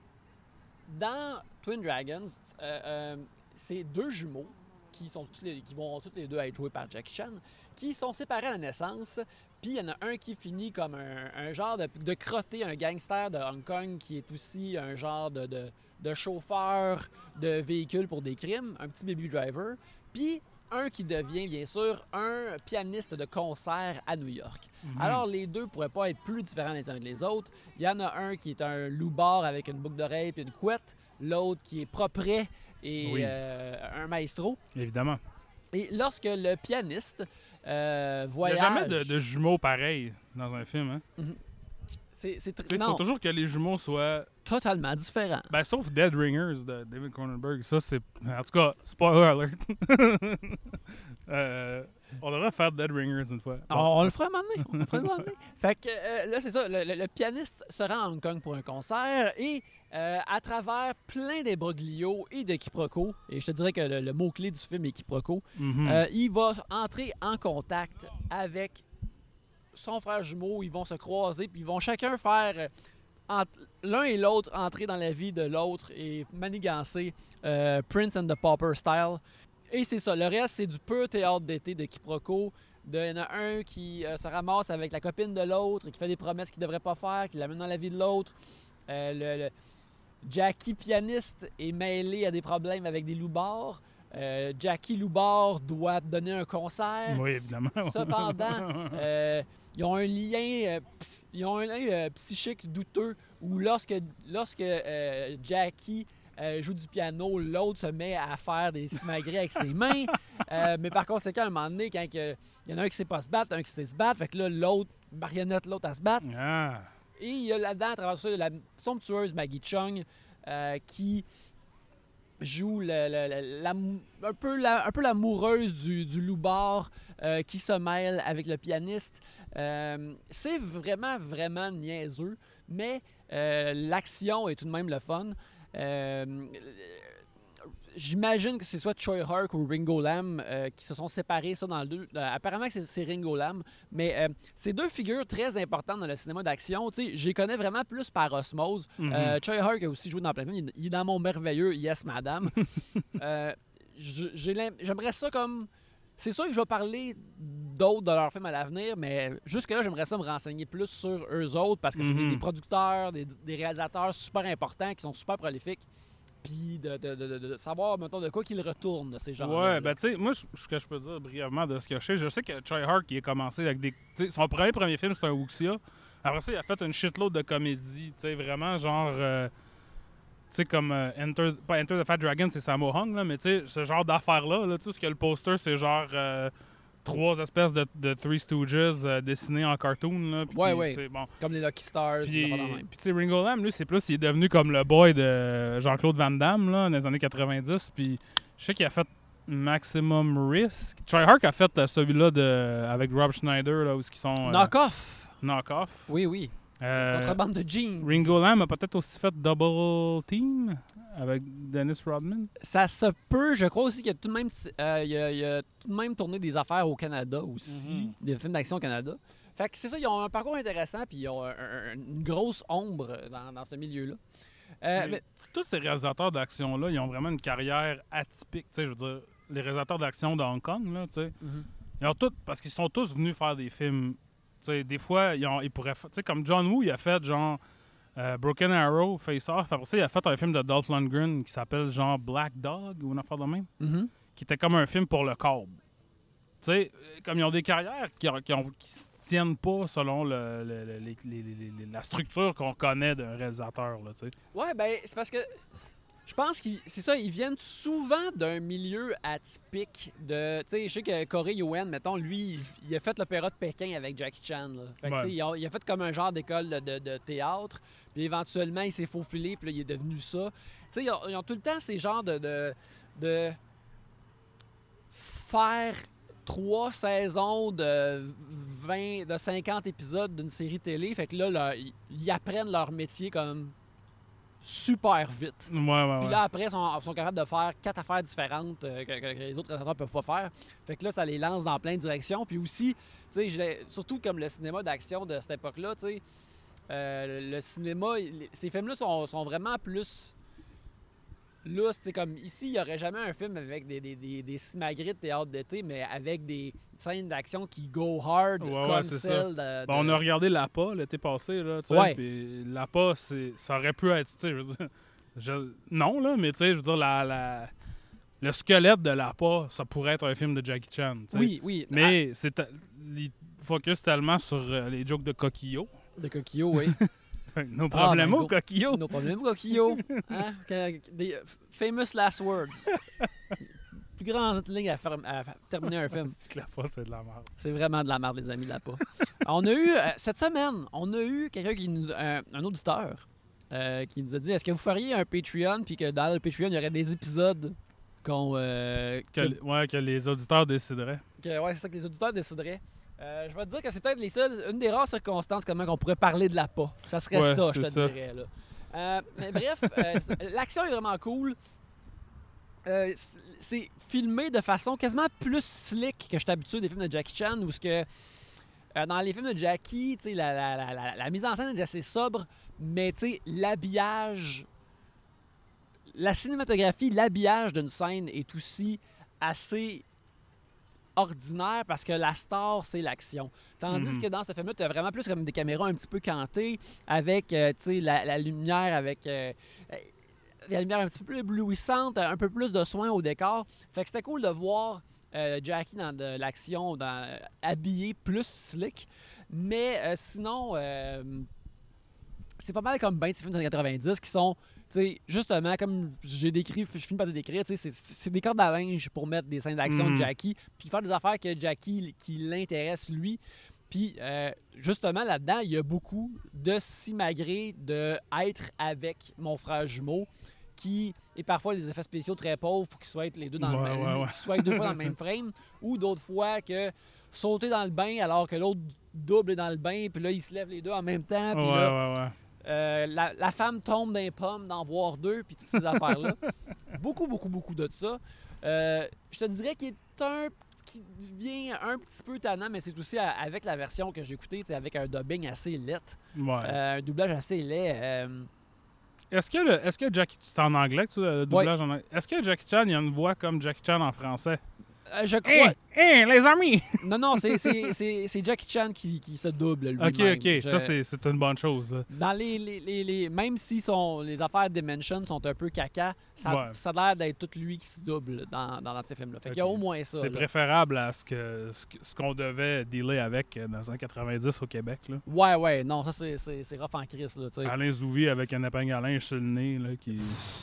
dans Twin Dragons, euh, euh, c'est deux jumeaux qui, sont tous les, qui vont tous les deux être joués par Jackie Chan, qui sont séparés à la naissance. Puis il y en a un qui finit comme un, un genre de, de crotté, un gangster de Hong Kong qui est aussi un genre de, de, de chauffeur de véhicule pour des crimes, un petit baby driver. Puis un qui devient, bien sûr, un pianiste de concert à New York. Mm-hmm. Alors, les deux ne pourraient pas être plus différents les uns que les autres. Il y en a un qui est un loupard avec une boucle d'oreille et une couette. L'autre qui est propret et oui. euh, un maestro. Évidemment. Et lorsque le pianiste euh, voyage... Il n'y a jamais de, de jumeaux pareils dans un film, hein? Mm-hmm. C'est, c'est tr... Il faut toujours que les jumeaux soient... totalement différents. Ben, sauf Dead Ringers de David Cronenberg. Ça, c'est... En tout cas, spoiler alert. euh, on devrait faire Dead Ringers une fois. Bon. On, on le fera un moment donné. On le fera un moment donné. Fait que euh, là, c'est ça. Le, le, le pianiste se rend à Hong Kong pour un concert et euh, à travers plein d'imbroglios et de quiproquos, et je te dirais que le, le mot-clé du film est quiproquo, mm-hmm. euh, il va entrer en contact avec son frère jumeau. Ils vont se croiser puis ils vont chacun faire... Euh, Entre l'un et l'autre entrer dans la vie de l'autre et manigancer euh, Prince and the Pauper style. Et c'est ça. Le reste, c'est du pur théâtre d'été de quiproquo. Il y en a un qui euh, se ramasse avec la copine de l'autre et qui fait des promesses qu'il ne devrait pas faire, qui l'amène dans la vie de l'autre. Euh, le, le Jackie pianiste est mêlé à des problèmes avec des loupards. Euh, Jackie Loubard doit donner un concert. Oui, évidemment. Cependant, euh, ils ont un lien, euh, ps- ils ont un lien euh, psychique douteux où lorsque, lorsque euh, Jackie euh, joue du piano, l'autre se met à faire des simagrées avec ses mains. Euh, mais par conséquent, à un moment donné, quand il y en a un qui sait pas se battre, un qui sait se battre, fait que là, l'autre marionnette l'autre à se battre. Ah. Et il y a là-dedans, à travers ça, la somptueuse Maggie Chung euh, qui joue le, le, le, la, un, peu la, un peu l'amoureuse du, du loupard euh, qui se mêle avec le pianiste. Euh, c'est vraiment, vraiment niaiseux, mais euh, l'action est tout de même le fun. Euh, J'imagine que c'est soit Choi Hark ou Ringo Lam euh, qui se sont séparés ça dans le deux. Euh, apparemment que c'est, c'est Ringo Lam, mais euh, c'est deux figures très importantes dans le cinéma d'action. Tu sais, je les connais vraiment plus par osmose. Mm-hmm. Euh, Choi Hark a aussi joué dans plein de films. Il est dans mon merveilleux Yes Madame. euh, j'ai, j'aimerais ça comme... C'est sûr que je vais parler d'autres de leurs films à l'avenir, mais jusque-là, j'aimerais ça me renseigner plus sur eux autres parce que c'est mm-hmm. des, des producteurs, des, des réalisateurs super importants qui sont super prolifiques. Puis de, de, de, de savoir, mettons, de quoi qu'il retourne de ces gens-là. Ouais, ben tu sais, moi, ce que je peux dire brièvement de ce que je sais, je sais que Choi Hark, il a commencé avec des... Son premier premier film, c'était un Wuxia. Après ça, il a fait une shitload de comédies, tu sais, vraiment genre... Euh, tu sais, comme euh, Enter... Pas Enter the Fat Dragon, c'est Sammo Hung, là, mais tu sais, ce genre d'affaires-là, là, tu sais, ce que le poster, c'est genre... Euh, trois espèces de, de Three Stooges euh, dessinés en cartoon. Là, ouais, ouais. Bon. Comme les Lucky Stars. Puis, puis tu sais, Ringo Lam, lui, c'est plus, il est devenu comme le boy de Jean-Claude Van Damme, là, dans les années quatre-vingt-dix. Puis je sais qu'il a fait Maximum Risk. Choi Hark a fait là, celui-là de, avec Rob Schneider, là, où ils sont... Euh, Knock-Off. Knock-Off. Oui, oui. Euh, Contrebande de jeans. Ringo Lam a peut-être aussi fait Double Team avec Dennis Rodman. Ça se peut. Je crois aussi qu'il y a tout de même, euh, il y a, il y a tout de même tourné des affaires au Canada aussi, mm-hmm. des films d'action au Canada. Fait que c'est ça, ils ont un parcours intéressant puis ils ont un, un, une grosse ombre dans, dans ce milieu-là. Euh, mais mais... Tous ces réalisateurs d'action-là, ils ont vraiment une carrière atypique. Tu sais, je veux dire, les réalisateurs d'action de Hong Kong, là, tu sais, mm-hmm. ils ont tous, parce qu'ils sont tous venus faire des films. T'sais, des fois, ils, ont, ils pourraient... T'sais, comme John Woo, il a fait genre euh, Broken Arrow, Face Off. Après ça, il a fait un film de Dolph Lundgren qui s'appelle genre Black Dog ou une affaire de même. Mm-hmm. Qui était comme un film pour le câble. Tu sais, comme ils ont des carrières qui, qui, ont, qui se tiennent pas selon le, le, le, les, les, les, la structure qu'on connaît d'un réalisateur, là, tu sais. Ouais, ben, c'est parce que je pense que c'est ça, ils viennent souvent d'un milieu atypique de... Tu sais, je sais que Corey Yuen, mettons, lui, il, il a fait l'opéra de Pékin avec Jackie Chan, là. Fait que, Ouais. tu sais, il a, il a fait comme un genre d'école de, de, de théâtre, puis éventuellement, il s'est faufilé, puis là, il est devenu ça. Tu sais, ils, ils ont tout le temps ces genres de... de, de faire trois saisons de vingt, de cinquante épisodes d'une série télé. Fait que là, là ils, ils apprennent leur métier comme super vite. Ouais, ouais, Puis ouais. là, après, ils sont, sont capables de faire quatre affaires différentes euh, que, que- que les autres réalisateurs peuvent pas faire. Fait que là, ça les lance dans plein de directions. Puis aussi, tu sais, je l'ai- surtout comme le cinéma d'action de cette époque-là, tu sais, euh, le cinéma, il- ces films-là sont, sont vraiment plus lousse. C'est comme ici, il n'y aurait jamais un film avec des, des, des, des simagrées de théâtre d'été, mais avec des scènes d'action qui go hard Ouais, comme ouais, c'est celle de, de... Bon, on a regardé L'A P A l'été passé, là, tu sais, Ouais. puis L'A P A, c'est, ça aurait pu être, tu sais, je veux dire, je- non, là, mais tu sais, je veux dire, la, la- le squelette de L'A P A, ça pourrait être un film de Jackie Chan, tu sais. Oui, oui. Mais c'est, te- il focus tellement sur euh, les jokes de Coquillot. Ah, de Coquillot, oui. Nos Ah, problèmes ben, au go- Coquillot. Nos problèmes, Coquillot. Hein? Que- Des f- famous last words. Plus grande ligne à, faire- à fa- terminer un film. C'est que L'A P A, c'est de la merde. C'est vraiment de la merde, les amis, là pas. On a eu, euh, cette semaine, on a eu quelqu'un qui nous... Un, un auditeur euh, qui nous a dit, est-ce que vous feriez un Patreon, puis que dans le Patreon, il y aurait des épisodes qu'on... euh, Que, que- ouais, que les auditeurs décideraient. que- ouais, c'est ça que les auditeurs décideraient. Euh, je vais te dire que c'est peut-être les seules, une des rares circonstances comment on pourrait parler de la P A. Ça serait Ouais, ça, je c'est te ça. dirais. Là. Euh, mais bref, euh, l'action est vraiment cool. Euh, c'est filmé de façon quasiment plus slick que je suis habitué des films de Jackie Chan, où ce que euh, dans les films de Jackie, tu sais, la, la, la, la, la mise en scène est assez sobre, mais tu sais, l'habillage, la cinématographie, l'habillage d'une scène est aussi assez ordinaire parce que la star, c'est l'action. Tandis Mhm. que dans ce film-là, tu as vraiment plus comme des caméras un petit peu cantées avec euh, tu sais, la, la lumière, avec euh, euh, la lumière un petit peu plus éblouissante, un peu plus de soin au décor. Fait que c'était cool de voir euh, Jackie dans de l'action, dans, euh, habillé plus slick. Mais euh, sinon, euh, c'est pas mal comme ben de ces films des années quatre-vingt-dix qui sont, tu sais, justement, comme j'ai décrit, je finis par te décrire, tu sais, c'est- c'est des cordes à linge pour mettre des scènes d'action Mhm. de Jackie, puis faire des affaires que Jackie, qui l'intéresse lui. Puis, euh, justement, là-dedans, il y a beaucoup de simagrées de être avec mon frère jumeau, qui et parfois des effets spéciaux très pauvres pour qu'ils soient les deux dans Ouais, le même, ouais, ouais. qu'ils soient deux fois dans le même frame, ou d'autres fois que sauter dans le bain alors que l'autre double est dans le bain, puis là, ils se lèvent les deux en même temps, puis Ouais, là, ouais, ouais. euh, la, la femme tombe dans les pommes d'en voir deux, puis toutes ces affaires-là. Beaucoup, beaucoup, beaucoup de ça. Euh, je te dirais qu'il est un qui devient un petit peu tannant, mais c'est aussi à- avec la version que j'ai écoutée, tu sais, avec un dubbing assez laid, Ouais. euh, un doublage assez laid. euh, Est-ce que, le, est-ce que Jackie... C'est en anglais que tu le doublage en anglais? Est-ce que Jackie Chan, il a une voix comme Jackie Chan en français? euh, je crois. Hé, les amis! Non, non, c'est, c'est, c'est, c'est Jackie Chan qui, qui se double lui-même. Ok, ok, Je- ça c'est, c'est une bonne chose. là. Dans les, les, les, les- même si son, les affaires Dimension sont un peu caca, ça, Ouais. ça a l'air d'être tout lui qui se double dans, dans, dans ces films-là. Fait qu'il y a Ok, au moins ça. C'est là. préférable à ce, que, ce, que- ce qu'on devait dealer avec euh, dans les années quatre-vingt-dix au Québec. Là. Ouais, ouais, non, ça c'est, c'est, c'est rough en crise, là, tu sais. Alain Zouvi avec un épingle à linge sur le nez là, qui.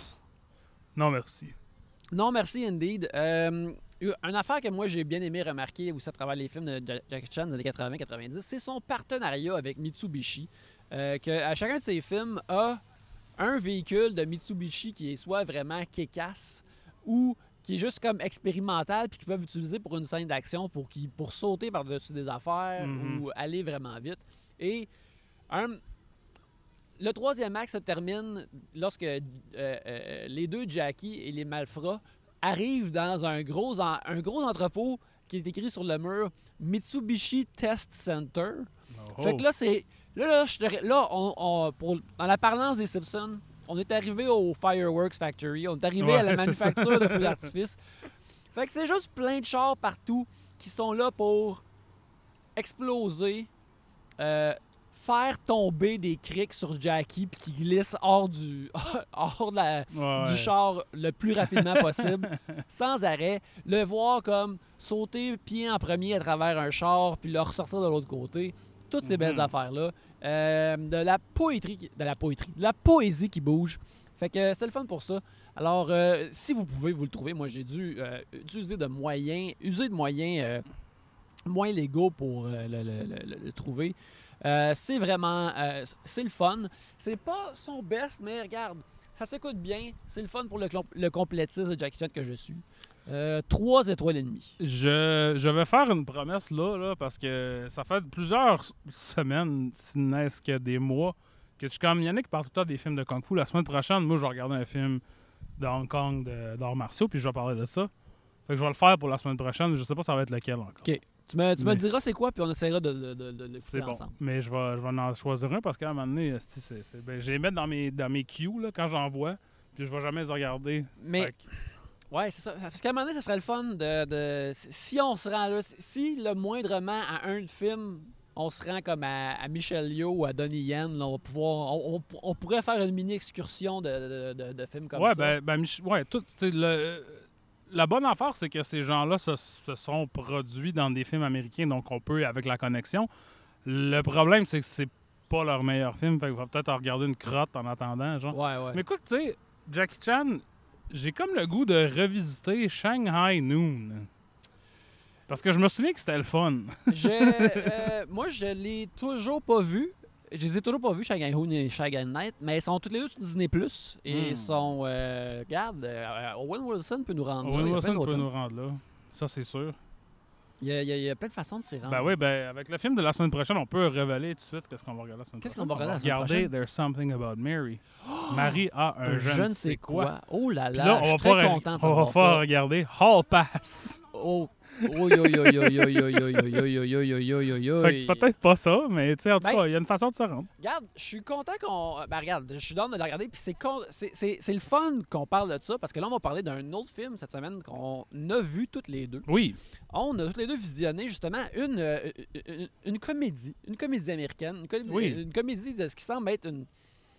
Non, merci. Non, merci, indeed. Euh, une affaire que moi j'ai bien aimé remarquer aussi à travers les films de Ja- Jackie Chan des années quatre-vingts quatre-vingt-dix, c'est son partenariat avec Mitsubishi. Euh, que à chacun de ses films a un véhicule de Mitsubishi qui est soit vraiment kick-ass ou qui est juste comme expérimental puis qu'ils peuvent utiliser pour une scène d'action pour, qui, pour sauter par-dessus des affaires Mhm. ou aller vraiment vite. Et un, le troisième acte se termine lorsque euh, euh, les deux Jackie et les Malfrats arrivent dans un gros, en- un gros entrepôt qui est écrit sur le mur Mitsubishi Test Center. Oh. Fait que là, c'est. Là, là, je te- là, on, on- pour, dans la parlance des Simpsons, on est arrivé au Fireworks Factory, on est arrivé Ouais, à la c'est ça. manufacture de feux d'artifice. Fait que c'est juste plein de chars partout qui sont là pour exploser, euh, faire tomber des crics sur Jackie puis qui glisse hors du hors de la, Ouais, du ouais. char le plus rapidement possible, sans arrêt, le voir comme sauter pied en premier à travers un char puis le ressortir de l'autre côté, toutes ces belles Mhm. affaires-là, euh, de la poétrie, qui- de la poétrie, de la poésie qui bouge. Fait que c'est le fun pour ça. Alors, euh, si vous pouvez vous le trouver, moi j'ai dû euh, utiliser de moyens, user de moyens euh, moins légaux pour euh, le, le- le- le- le trouver. Euh, c'est vraiment, euh, c'est le fun. C'est pas son best, mais regarde, ça s'écoute bien. C'est le fun pour le, clom- le complétiste de Jackie Chan que je suis. Euh, trois étoiles et demie. Je, je vais faire une promesse là, là, parce que ça fait plusieurs semaines, si n'est-ce que des mois, que je suis comme Yannick parle tout le temps des films de Kung Fu. La semaine prochaine, moi, je vais regarder un film de Hong Kong de- d'arts martiaux, puis je vais parler de ça. Fait que je vais le faire pour la semaine prochaine. Je sais pas ça va être lequel encore. OK. Tu me, tu me Mais- diras c'est quoi, puis on essaiera de, de, de, de l'écouter C'est bon. ensemble. Mais je vais, je vais en choisir un parce qu'à un moment donné, esti, c'est, c'est, ben, je les mets dans mes, dans mes queues là, quand j'en vois, puis je vais jamais les regarder. Mais- Fait que- Ouais, c'est ça. Parce qu'à un moment donné, ça serait le fun de, de- si on se rend là, si le moindrement à un film, on se rend comme à, à Michel Yeoh ou à Donnie Yen, là, on, va pouvoir, on, on- on pourrait faire une mini excursion de, de, de- de films comme ouais, ça. ben, ben, Mich- ouais, tout, tu sais, le- la bonne affaire, c'est que ces gens-là se, se sont produits dans des films américains, donc on peut avec la connexion. Le problème, c'est que c'est pas leur meilleur film, fait qu'on va peut-être en regarder une crotte en attendant, genre. Ouais, ouais. Mais quoi que tu sais, Jackie Chan, j'ai comme le goût de revisiter Shanghai Noon. Parce que je me souviens que c'était le fun. Je, euh, moi, je l'ai toujours pas vu. Je les ai toujours pas vus, Shanghai Hoon et Shanghai Night, mais ils sont tous les deux sur Disney+. Plus et Hmm. ils sont... Euh, regarde, euh, Owen Wilson peut nous rendre là. Owen Il y a plein Wilson d'autres peut gens. nous rendre là. Ça, c'est sûr. Il y, a, il y a- il y a plein de façons de s'y rendre. Ben oui, ben avec le film de la semaine prochaine, on peut révéler tout de suite qu'est-ce qu'on va regarder la semaine Qu'est-ce prochaine. qu'on va regarder la semaine regarder prochaine? There's Something About Mary. Marie a un, je ne sais quoi. Oh là Puis là, là, je on suis va très pouvoir, content de on va savoir pouvoir ça. regarder Hall Pass. Oh, oui, oui, oui, oui, oui, oui, oui, oui, oui, oui, oui, oui, oui, oui, Fait que peut-être pas ça, mais tu sais, en tout Ben- cas, il y a une façon de se rendre. Regarde, je suis content qu'on... Ben regarde, je suis dans de le regarder, puis c'est, con... c'est, c'est, c'est le fun qu'on parle de ça, parce que là, on va parler d'un autre film cette semaine qu'on a vu toutes les deux. Oui. On a toutes les deux visionné, justement, une, euh, une, une comédie, une comédie américaine, une, com- Oui. une comédie de ce qui semble être une...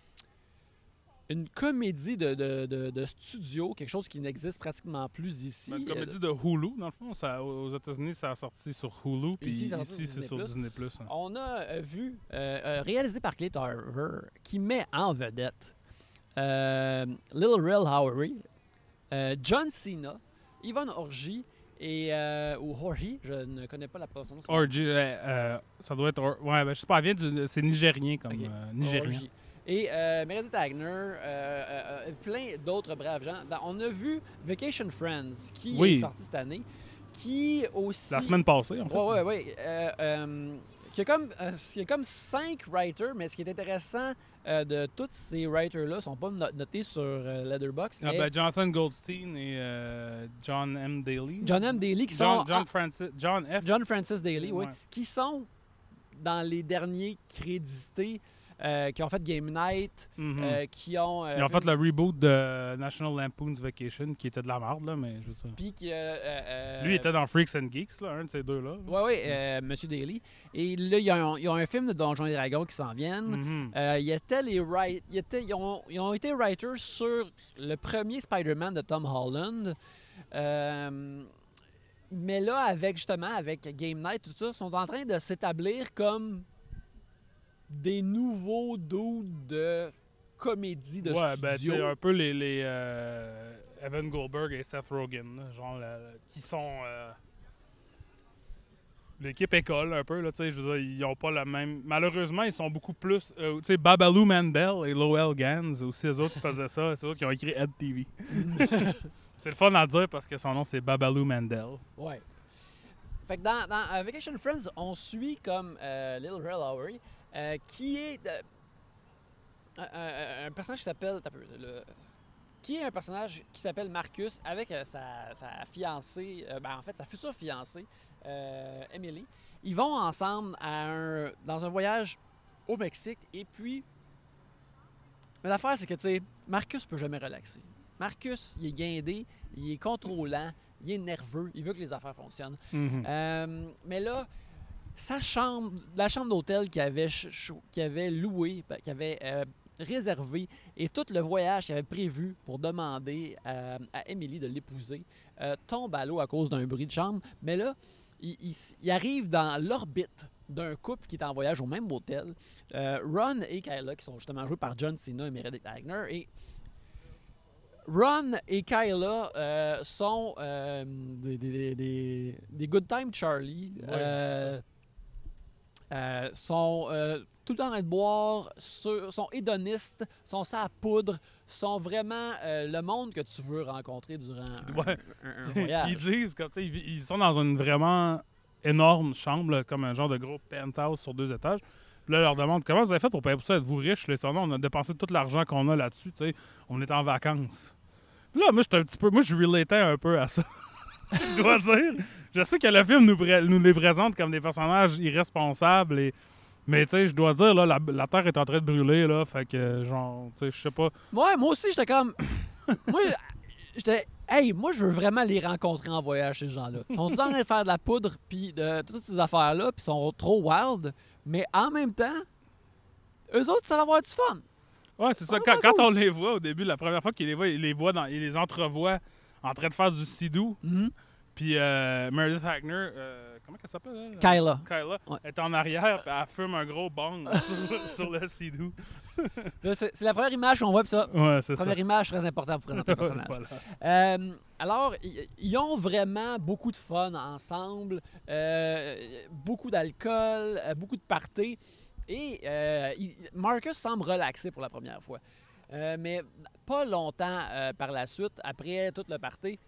Une comédie de, de, de, de studio, quelque chose qui n'existe pratiquement plus ici. Ben, une Euh, comédie de Hulu, dans le fond. Ça, aux États-Unis, ça a sorti sur Hulu, puis Ici, ici, ça a sorti sur c'est sur Disney+. Disney+. hein. On a euh, vu, euh, euh, réalisé par Clay Tarver, qui met en vedette euh, Lil Rel Howery, euh, John Cena, Yvonne Orji et euh, ou Jorge, je ne connais pas la prononciation. Orgy, euh, euh, ça doit être... Or- Ouais, ben, je sais pas, elle vient du... C'est nigérien comme... Ok. euh, nigérien. Orji. Et euh, Meredith Agner, euh, euh, euh, plein d'autres braves gens. Dans- on a vu Vacation Friends, qui Oui. est sorti cette année, qui aussi... La semaine passée, en fait. Ouais, ouais, ouais. Euh, euh, qui a comme, euh, il y a comme cinq writers, mais ce qui est intéressant euh, de tous ces writers-là, ne sont pas no- notés sur euh, Letterboxd. Ah, mais ben, Jonathan Goldstein et euh, John M. Daly. John M. Daly, qui John, sont... John ah, Francis... John F. John Francis Daly, oui. Ouais. Qui sont dans les derniers crédités, euh, qui ont fait Game Night, Mhm. euh, qui ont... euh, Ils ont fait le reboot de National Lampoon's Vacation, qui était de la merde, là, mais je veux dire... Puis qui... euh, euh, Lui, il était dans Freaks and Geeks, là, un de ces deux-là. Oui, oui, euh, Monsieur Daly. Et là, il y, a un, il y a un film de Donjons et Dragons qui s'en viennent. Mhm. Euh, il y était les write- il y était- ils, ont, ils ont été writers sur le premier Spider-Man de Tom Holland. Euh, mais là, avec justement, avec Game Night, tout ça, ils sont en train de s'établir comme des nouveaux dudes de comédie de Ouais, ben, tu studio. sais, un peu les, les euh, Evan Goldberg et Seth Rogen, là, genre, la- la- qui sont... euh, l'équipe école, un peu, là, tu sais, je veux dire, ils ont pas la même... Malheureusement, ils sont beaucoup plus... euh, tu sais, Babaloo Mandel et Lowell Gans, aussi, eux autres qui faisaient ça, c'est eux autres qui ont écrit Ed T V. C'est le fun à dire parce que son nom, c'est Babaloo Mandel. Ouais. Fait que dans, dans euh, Vacation Friends, on suit comme euh, Little Rel Howery, euh, qui est euh, un, un- un personnage qui s'appelle... t'as peu, le- qui est un personnage qui s'appelle Marcus avec euh, sa, sa fiancée, euh, ben, en fait sa future fiancée, euh, Emily. Ils vont ensemble à un- dans un voyage au Mexique et puis... Mais l'affaire, c'est que, tu sais, Marcus peut jamais relaxer. Marcus, il est guindé, il est contrôlant, il est nerveux, il veut que les affaires fonctionnent. Mhm. Euh, mais là, sa chambre, la chambre d'hôtel qu'il avait, qu'il avait louée, qu'il avait euh, réservée, et tout le voyage qu'il avait prévu pour demander euh, à Emily de l'épouser euh, tombe à l'eau à cause d'un bruit de chambre. Mais là, il, il, il arrive dans l'orbite d'un couple qui est en voyage au même hôtel. Euh, Ron et Kyla, qui sont justement joués par John Cena et Meredith Wagner. Et Ron et Kyla euh, sont euh, des, des, des, des Good Time Charlie. Ouais, euh, euh, sont euh, tout le temps en train de boire, sur, sont hédonistes, sont ça à poudre, sont vraiment euh, le monde que tu veux rencontrer durant un, Ouais. un, un, un voyage. Ils disent, comme, ils, ils sont dans une vraiment énorme chambre, là, comme un genre de gros penthouse sur deux étages. Puis là, ils leur demandent comment vous avez fait pour payer pour ça, êtes-vous riche? Les non, on a dépensé tout l'argent qu'on a là-dessus, tu sais, on est en vacances. Puis là, moi, j'étais un petit peu, moi, je relatais un peu à ça. Je dois dire. Je sais que le film nous, nous les présente comme des personnages irresponsables, et... mais tu sais, je dois dire, là, la, la Terre est en train de brûler, là, fait que, genre, tu sais, je sais pas. Ouais, moi aussi, j'étais comme... moi, j'étais... Hey, moi, je veux vraiment les rencontrer en voyage, ces gens-là. Ils sont tout en train de faire de la poudre, puis de toutes ces affaires-là, puis ils sont trop wild, mais en même temps, eux autres, ça va avoir du fun. Ouais, c'est ça. Quand, quand on les voit au début, la première fois qu'ils les voient, ils les voient dans, ils les entrevoient en train de faire du sidou. Mm-hmm. Puis euh, Meredith Wagner, euh, comment elle s'appelle? Elle? Kyla. Kyla, Ouais. est en arrière, puis elle fume un gros bong sur, sur le sidou. C'est, c'est la première image qu'on voit, puis ça. Ouais, c'est Première ça. image très importante pour présenter le personnage. Voilà. Euh, alors, ils ont vraiment beaucoup de fun ensemble, euh, beaucoup d'alcool, euh, beaucoup de party. Et euh, il, Marcus semble relaxé pour la première fois. Euh, mais pas longtemps euh, par la suite, après tout le party,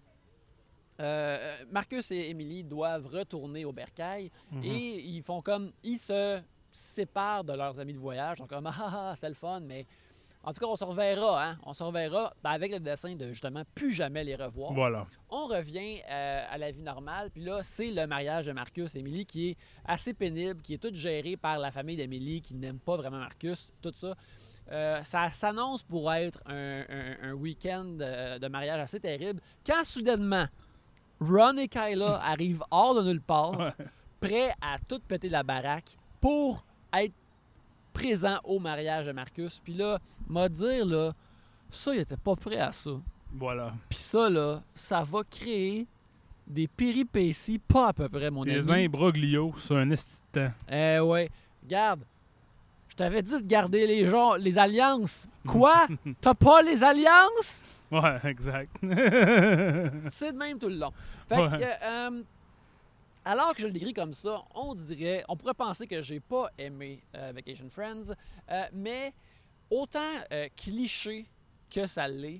euh, Marcus et Emily doivent retourner au bercail. Mm-hmm. Et ils font comme... Ils se séparent de leurs amis de voyage. Ils sont comme « Ah, ah c'est le fun, mais... » En tout cas, on se reverra, hein? On se reverra ben, avec le dessin de, justement, plus jamais les revoir. Voilà. On revient euh, à la vie normale. Puis là, c'est le mariage de Marcus et Emily qui est assez pénible, qui est tout géré par la famille d'Emily, qui n'aime pas vraiment Marcus, tout ça. Euh, ça s'annonce pour être un, un, un week-end de, de mariage assez terrible. Quand, soudainement, Ron et Kyla arrivent hors de nulle part, Ouais. prêts à tout péter la baraque pour être présent au mariage de Marcus. Puis là, m'a dire, là, ça, il était pas prêt à ça. Voilà. Puis ça, là, ça va créer des péripéties pas à peu près, mon Des ami. imbroglios sur un esti de temps. Eh ouais. Garde, je t'avais dit de garder les gens, les alliances. Quoi? T'as pas les alliances? Ouais, exact. C'est de même tout le long. Fait Ouais. que, euh, alors que je le décris comme ça, on dirait, on pourrait penser que j'ai pas aimé euh, Vacation Friends, euh, mais autant euh, cliché que ça l'est,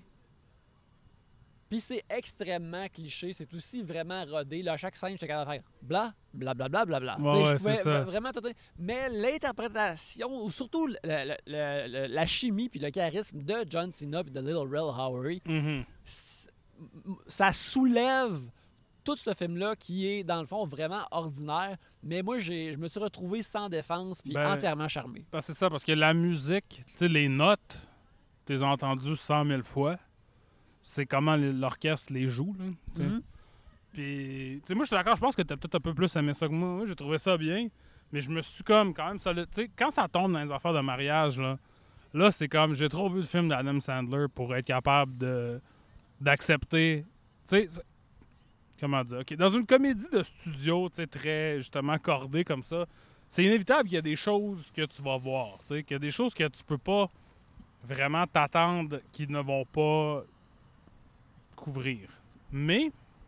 puis c'est extrêmement cliché, c'est aussi vraiment rodé. Là, à chaque scène, j'étais capable de faire bla, bla, bla, bla, bla, bla. Ouais, Tu sais, ouais, je pouvais c'est ça. vraiment tout. Mais l'interprétation, ou surtout le- le- le- le- la chimie puis le charisme de John Cena et de Little Rel Howery, Mhm. c- ça soulève tout ce film-là qui est, dans le fond, vraiment ordinaire. Mais moi, j'ai, je me suis retrouvé sans défense puis Ben, entièrement charmé. Ben, c'est ça, parce que la musique, tu sais, les notes, tu les as entendues cent mille fois. C'est comment l'orchestre les joue, là. tu sais. Mhm. Puis, tu sais, moi, je suis d'accord, je pense que t'as peut-être un peu plus aimé ça que moi. Moi, j'ai trouvé ça bien, mais je me suis comme quand même solide. Tu sais, quand ça tombe dans les affaires de mariage, là, là c'est comme, j'ai trop vu le film d'Adam Sandler pour être capable de d'accepter, tu sais, c'est- comment dire, OK, dans une comédie de studio, tu sais, très, justement, cordée comme ça, c'est inévitable qu'il y a des choses que tu vas voir, tu sais, qu'il y a des choses que tu peux pas vraiment t'attendre qui ne vont pas couvrir. Mais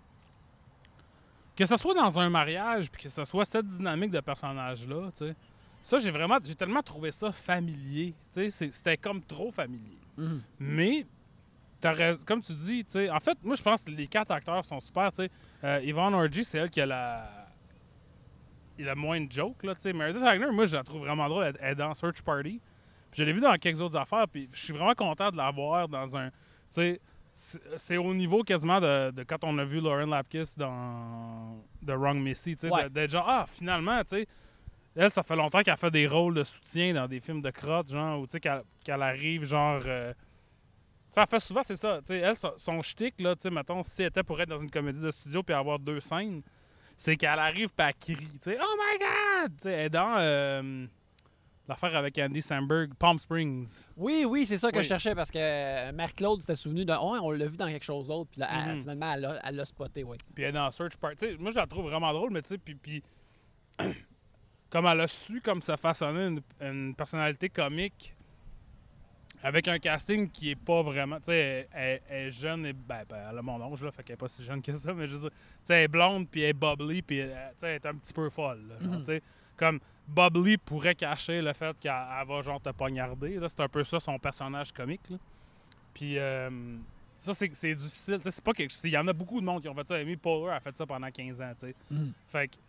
que ce soit dans un mariage puis que ce soit cette dynamique de personnage-là, tu sais, ça, j'ai vraiment, j'ai tellement trouvé ça familier. Tu sais, c'est- c'était comme trop familier. Mhm. Mais, t'as rais- comme tu dis, tu sais, en fait, moi, je pense que les quatre acteurs sont super, tu sais. Euh, Yvonne Orji, c'est elle qui a la... Il a moins de jokes, là, tu sais. Meredith Wagner, moi, je la trouve vraiment drôle. Elle elle est dans Search Party. Puis je l'ai vu dans quelques autres affaires, puis je suis vraiment content de la voir dans un... Tu sais, c'est c'est au niveau quasiment de, de quand on a vu Lauren Lapkus dans The Wrong Missy, tu sais, Ouais. de- d'être genre, ah, finalement, tu sais, elle, ça fait longtemps qu'elle fait des rôles de soutien dans des films de crotte, genre, où, tu sais, qu'elle qu'elle arrive, genre... euh, tu sais, elle fait souvent, c'est ça, tu sais, elle, son, son shtick, là, tu sais, mettons, si elle était pour être dans une comédie de studio puis avoir deux scènes, c'est qu'elle arrive et elle crie, tu sais, oh my god! Tu sais, elle est dans euh, l'affaire avec Andy Samberg, Palm Springs. Oui, oui, c'est ça que Oui. je cherchais parce que Marc-Claude s'était souvenu de. Oh, on l'a vu dans quelque chose d'autre, puis là, elle- Mhm. finalement, elle l'a, elle l'a spoté, oui. Puis elle est dans Search Party. Tu sais, moi, je la trouve vraiment drôle, mais tu sais, puis, puis comme elle a su comme se façonner une, une personnalité comique avec un casting qui est pas vraiment. Tu sais, elle, elle- elle est jeune et. Ben, ben, elle a mon âge, là, fait qu'elle est pas si jeune que ça, mais je veux dire, tu sais, elle est blonde, puis elle est bubbly, puis elle, tu sais, elle est un petit peu folle. Là, genre, Mhm. tu sais, comme bubbly pourrait cacher le fait qu'elle elle va genre te poignarder. Là, c'est un peu ça son personnage comique. Là. Puis. Euh, ça, c'est, c'est difficile. Tu sais, c'est pas quelque... Il y en a beaucoup de monde qui ont fait ça. Amy Poehler a fait ça pendant quinze ans. Tu sais. Mhm. Fait que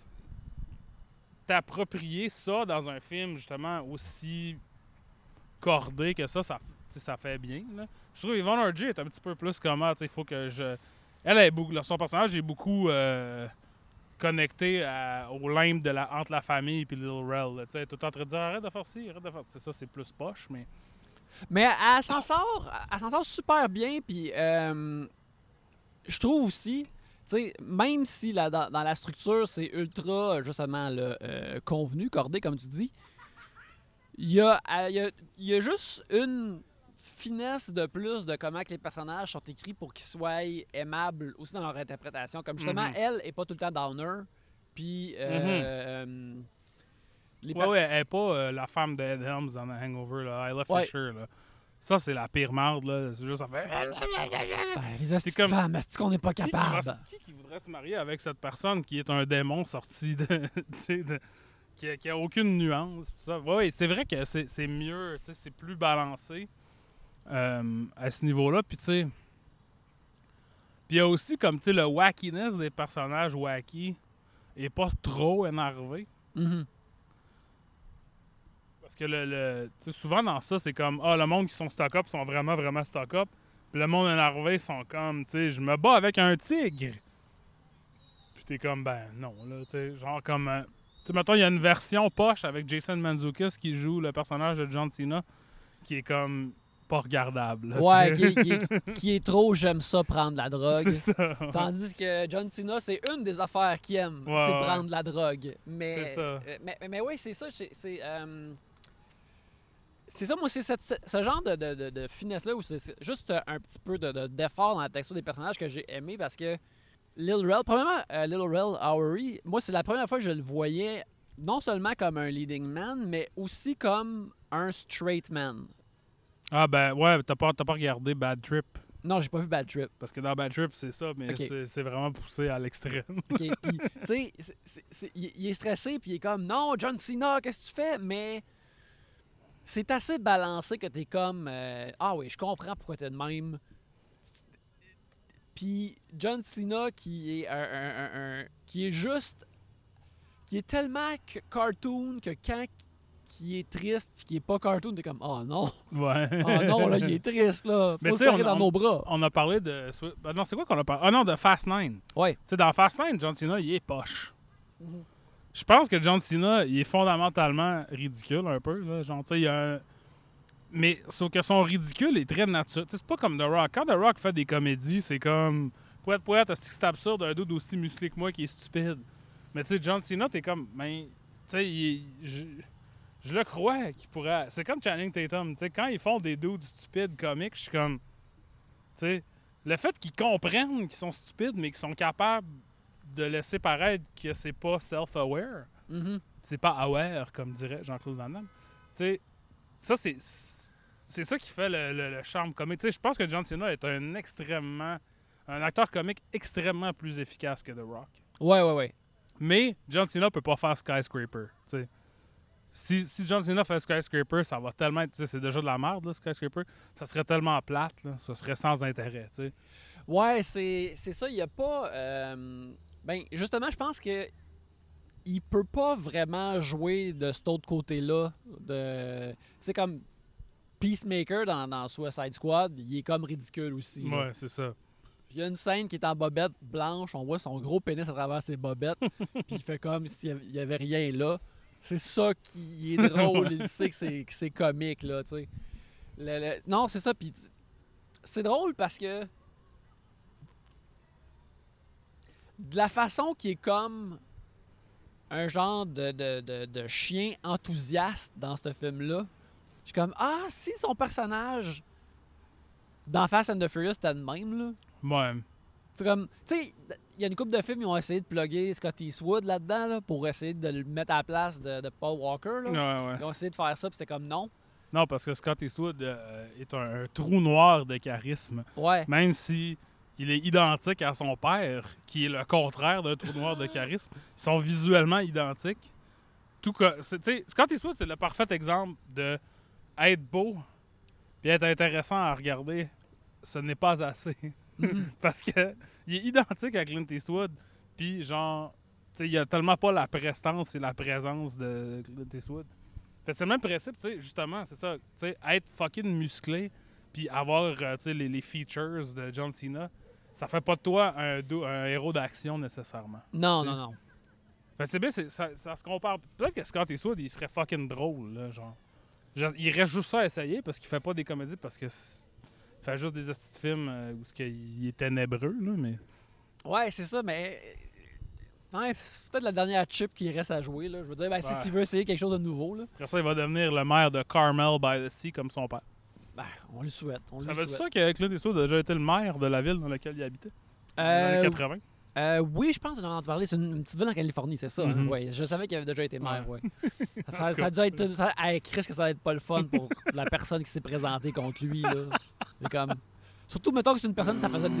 t'approprier ça dans un film justement aussi cordé que ça, ça, tu sais, ça fait bien. Là. Je trouve Yvonne Orji est un petit peu plus comme ah, tu sais, il faut que je. Elle est beaucoup. Son personnage est beaucoup euh, connecté à- au limbe de la, entre la famille et Little Rel. là. Tu sais, tout le temps en train de dire arrête de faire ci, arrête de faire ça. Ça, c'est plus poche, mais. Mais elle, elle s'en sort, elle s'en sort super bien, puis euh, je trouve aussi, tu sais, même si la- dans, dans la structure c'est ultra justement là, euh, convenu, cordé comme tu dis, il y a, euh, il y a- il y a juste une finesse de plus de comment que les personnages sont écrits pour qu'ils soient aimables aussi dans leur interprétation. Comme justement, Mhm. elle est pas tout le temps downer, puis euh, euh, les Ouais, perso- ouais, elle est pas euh, la femme de Ed Helms dans The Hangover, là, Isla Ouais. Fisher. Là. Ça, c'est la pire merde. Là. C'est juste, ça fait. Ben, les hosties comme- de femmes, est-ce qu'on n'est pas Qui qui, capable? va- qui qui voudrait se marier avec cette personne qui est un démon sorti de. tu sais, de- qui, a, qui a aucune nuance. pis ça. Ouais, ouais, c'est vrai que c'est, c'est mieux, tu sais, c'est plus balancé euh, à ce niveau-là. Puis, tu sais. Puis, il y a aussi, comme, tu sais, le wackiness des personnages wacky est pas trop énervé. Mhm. Parce que le, le tu sais, souvent dans ça, c'est comme ah, le monde qui sont stock-up sont vraiment, vraiment stock-up. Puis le monde énervé sont comme, tu sais, je me bats avec un tigre. Puis t'es comme, ben non, là, tu sais, genre comme. euh, tu sais, mettons, il y a une version poche avec Jason Mantzoukas qui joue le personnage de John Cena qui est comme pas regardable. là, Ouais, tu sais. qui, est- qui est- qui est trop j'aime ça prendre la drogue. C'est ça. Tandis que John Cena, c'est une des affaires qu'il aime, Ouais, c'est ouais. prendre la drogue. Mais, C'est ça. euh, mais, mais, mais oui, c'est ça. C'est c'est, euh, c'est ça, moi, c'est cette- ce, ce genre de, de, de- de finesse-là où c'est c'est juste un petit peu de- de- d'effort dans la texture des personnages que j'ai aimé parce que Lil Rel, premièrement, euh, Lil Rel Howery, moi, c'est la première fois que je le voyais non seulement comme un leading man, mais aussi comme un straight man. Ah, ben ouais, t'as pas, t'as pas regardé Bad Trip. Non, j'ai pas vu Bad Trip. Parce que dans Bad Trip, c'est ça, mais Ok. c'est, c'est vraiment poussé à l'extrême. OK, puis, tu sais, c'est- c'est- c'est- il il est stressé, puis il est comme, non, John Cena, qu'est-ce que tu fais? Mais c'est assez balancé que t'es comme, euh, ah oui, je comprends pourquoi t'es de même. Puis John Cena, qui est un, un- un- un- qui est juste, qui est tellement c- cartoon que quand qui est triste, puis qui est pas cartoon, t'es comme, oh non, Ouais. oh non, là, il est triste, là, Mais faut tu se sais, serrer on- dans on- nos bras. On a parlé de. Ben non, c'est quoi qu'on a parlé? Ah non, de Fast Nine. Ouais. Tu sais, dans Fast Nine, John Cena, il est poche. Mhm. Je pense que John Cena, il est fondamentalement ridicule un peu. Là. Genre, tu sais, il y a un. Mais sauf que son ridicule est très naturel. Tu sais, c'est pas comme The Rock. Quand The Rock fait des comédies, c'est comme. Poète, poète, est-ce que c'est absurde un dude aussi musclé que moi qui est stupide? Mais tu sais, John Cena, t'es comme. Ben, tu sais, il- je, je le crois qu'il pourrait. C'est comme Channing Tatum. Tu sais, quand ils font des dudes stupides comiques, je suis comme. Tu sais, le fait qu'ils comprennent qu'ils sont stupides, mais qu'ils sont capables de laisser paraître que c'est pas self-aware, Mhm. c'est pas aware, comme dirait Jean-Claude Van Damme. Tu sais, ça, c'est. C'est ça qui fait le, le- le charme comique. Tu sais, je pense que John Cena est un extrêmement. Un acteur comique extrêmement plus efficace que The Rock. Ouais, ouais, ouais. Mais John Cena peut pas faire Skyscraper. Tu sais. Si, si John Cena fait Skyscraper, ça va tellement être. Tu sais, c'est déjà de la merde, là, Skyscraper. Ça serait tellement plate, là. Ça serait sans intérêt, tu sais. Ouais, c'est c'est ça. Il n'y a pas. euh, ben, justement, je pense que il peut pas vraiment jouer de cet autre côté-là. De... C'est comme Peacemaker dans, dans Suicide Squad. Il est comme ridicule aussi. là. Ouais, c'est ça. Il y a une scène qui est en bobette blanche. On voit son gros pénis à travers ses bobettes. Puis il fait comme s'il n'y avait rien là. C'est ça qui est drôle. Il sait que c'est que c'est comique, là, tu sais. Le- le- Non, c'est ça. Puis c'est drôle parce que de la façon qu'il est comme un genre de, de, de, de chien enthousiaste dans ce film-là. Je suis comme, ah, si son personnage dans Fast and the Furious était le même, là. Ouais. C'est comme, tu sais, il y a une couple de films, ils ont essayé de plugger Scott Eastwood là-dedans, là, pour essayer de le mettre à la place de, de Paul Walker, là. Ouais, ouais. Ils ont essayé de faire ça, puis c'est comme non. Non, parce que Scott Eastwood euh, est un, un trou noir de charisme. Ouais. Même si il est identique à son père, qui est le contraire d'un trou noir de charisme. Ils sont visuellement identiques. Tout que, c'est, tu sais, Scott Eastwood, c'est le parfait exemple de être beau puis être intéressant à regarder. Ce n'est pas assez. Mm-hmm. Parce que il est identique à Clint Eastwood. Puis genre, tu sais, il a tellement pas la prestance et la présence de Clint Eastwood. Fait que c'est le même principe, tu sais, justement, c'est ça. Tu sais, être fucking musclé puis avoir euh, tu sais, les, les features de John Cena, ça fait pas de toi un, un héros d'action nécessairement. Non, t'sais. non, non. Fait que c'est bien, c'est, ça, ça se compare. Peut-être que Scott Eastwood, il serait fucking drôle, là, genre. genre. Il reste juste ça à essayer parce qu'il fait pas des comédies, parce que il fait juste des petits films euh, où il est ténébreux, là, mais... Ouais, c'est ça, mais... Ouais, c'est peut-être la dernière chip qui reste à jouer, là. Je veux dire, ben, Ouais. si tu veux essayer quelque chose de nouveau, là, Après ça, il va devenir le maire de Carmel by the Sea comme son père. ben, on lui souhaite. On Ça lui veut dire souhaite. ça que Clint Eastwood a déjà été le maire de la ville dans laquelle il habitait? Dans les Euh, années quatre-vingt? euh, oui, je pense que j'en ai entendu parler. C'est une, une petite ville en Californie, c'est ça. hein? Mhm. Ouais, je savais qu'il avait déjà été maire, ouais. Ça, En ça, tout ça a cas. dû être... Ça, hey, Chris, que ça va être pas le fun pour la personne qui s'est présentée contre lui, là. C'est comme... Surtout, mettons que c'est une personne, ça faisait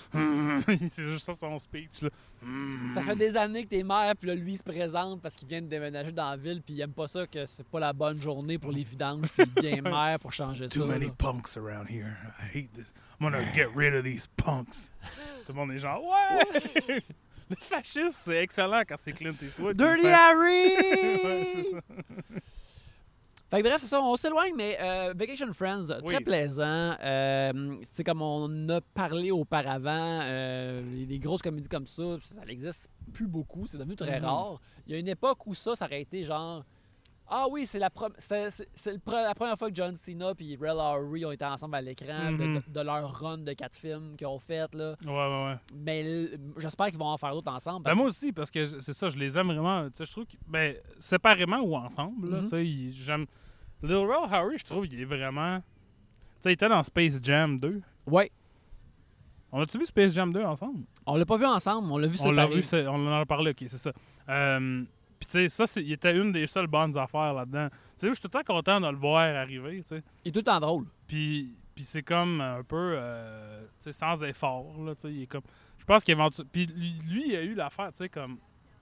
des, C'est juste ça son speech, là. ça fait des années que t'es maire, puis là, lui, il se présente parce qu'il vient de déménager dans la ville, puis il aime pas ça, que c'est pas la bonne journée pour les vidanges, puis il devient maire pour changer Too ça. many là. punks around here. I hate this. I'm gonna get rid of these punks. Tout le monde est genre, ouais! Le fascisme, c'est excellent quand c'est Clint Eastwood. qui le Dirty fait. Harry! Ouais, c'est ça. Fait que bref, c'est ça, on s'éloigne, mais euh, Vacation Friends, Oui. très plaisant. Euh, c'est comme on a parlé auparavant, euh, les grosses comédies comme ça, ça n'existe plus beaucoup, c'est devenu très Mhm. rare. Il y a une époque où ça, ça aurait été genre... Ah oui, c'est la, pro- c'est, c'est- c'est le pre- la première fois que John Cena et Ray Lowry ont été ensemble à l'écran de- Mhm. de, de leur run de quatre films qu'ils ont fait. Là. Ouais, ouais, ouais. Mais l- j'espère qu'ils vont en faire d'autres ensemble. Ben parce moi aussi, parce que je- c'est ça, je les aime vraiment. Tu sais, je trouve que, ben, séparément ou ensemble, là, Mhm. tu sais, il- j'aime. Lil Rel Howery, je trouve, il est vraiment. Tu sais, il était dans Space Jam deux. que- Ouais, On a-tu vu Space Jam deux ensemble? on l'a pas vu ensemble, on l'a vu On l'a séparé. vu, c'est- on en a parlé, ok, c'est ça. Euh, Puis tu sais, ça, c'est- il était une des seules bonnes affaires là-dedans. Tu sais, je suis tout le temps content de le voir arriver, tu sais. Il est tout le temps drôle. Puis, puis c'est comme un peu, euh, tu sais, sans effort, là, tu sais, il est comme... Je pense qu'éventuellement... Puis lui, lui, il a eu l'affaire, tu sais, comme...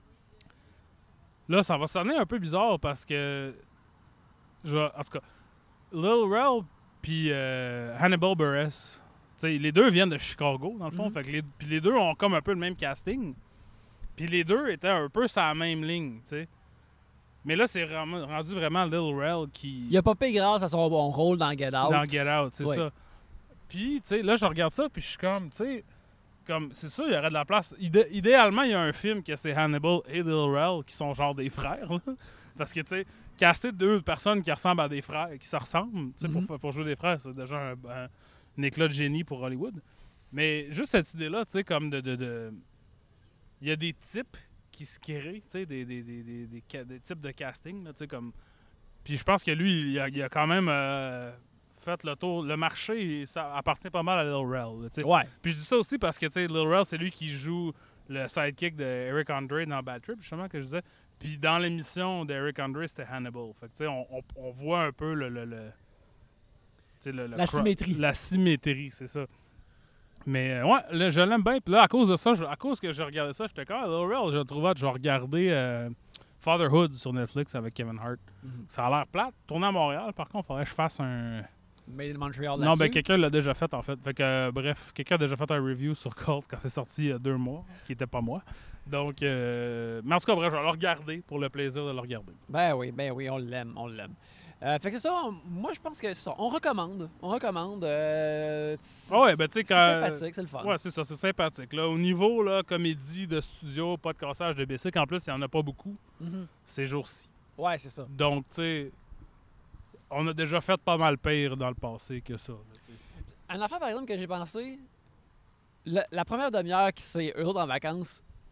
Là, ça va sonner un peu bizarre parce que... Je, en tout cas, Lil Rel puis euh, Hannibal Buress, tu sais, les deux viennent de Chicago, dans le fond. Mhm. Fait que les, puis les deux ont comme un peu le même casting. Puis les deux étaient un peu sur la même ligne, tu sais. Mais là, c'est vraiment, rendu vraiment Lil Rel qui... Il a pas payé grâce à son bon rôle dans Get Out. Dans Get Out, c'est Ouais. ça. Puis, tu sais, là, je regarde ça, puis je suis comme, tu sais, comme, c'est sûr, il y aurait de la place. Idé- idéalement, il y a un film que c'est Hannibal et Lil Rel qui sont genre des frères, là. Parce que, tu sais, caster deux personnes qui ressemblent à des frères, qui se ressemblent, tu sais, Mhm. pour, pour jouer des frères, c'est déjà un, un- un éclat de génie pour Hollywood. Mais juste cette idée-là, tu sais, comme de... de, de- il y a des types qui se créent, tu sais, des, des, des, des, des ca- des types de casting, là, tu sais, comme... Puis je pense que lui, il a, il a quand même euh, fait le tour. Le marché, ça appartient pas mal à Lil Rel, là, tu sais. Ouais. Puis je dis ça aussi parce que, tu sais, Lil Rel, c'est lui qui joue le sidekick de Eric Andre dans Bad Trip, justement, que je disais. Puis dans l'émission d'Eric Andre, c'était Hannibal. Fait que, tu sais, on, on, on voit un peu le... le, le tu sais, le- le La cro- symétrie. La symétrie, c'est ça. Mais euh, ouais, là, je l'aime bien. Puis là, à cause de ça, je- à cause que j'ai regardé ça, j'étais comme, ah, Lil Rel, je trouvais que je vais regarder euh, Fatherhood sur Netflix avec Kevin Hart. Mhm. Ça a l'air plate. Tourné à Montréal, par contre, il faudrait que je fasse un... Made in Montreal Non, là-dessus. ben quelqu'un l'a déjà fait, en fait. Fait que, euh, bref, quelqu'un a déjà fait un review sur Cult quand c'est sorti il y a deux mois, qui était pas moi. Donc, euh... mais en tout cas, bref, je vais le regarder pour le plaisir de le regarder. Ben oui, ben oui, on l'aime, on l'aime. Euh, fait que c'est ça, on- moi je pense que c'est ça. On recommande. On recommande. Euh, c- Ah ouais, ben tu sais, c'est quand- sympathique, c'est le fun. Ouais, c'est ça, c'est sympathique. Là, au niveau, là, comédie de studio, pas de cassage de bicycle, en plus, il n'y en a pas beaucoup Mhm. ces jours-ci. Ouais, c'est ça. Donc, tu sais, on a déjà fait pas mal pire dans le passé que ça. Là, tu sais. Un affaire, par exemple, que j'ai pensé, la, la première demi-heure qui c'est eux autres en vacances,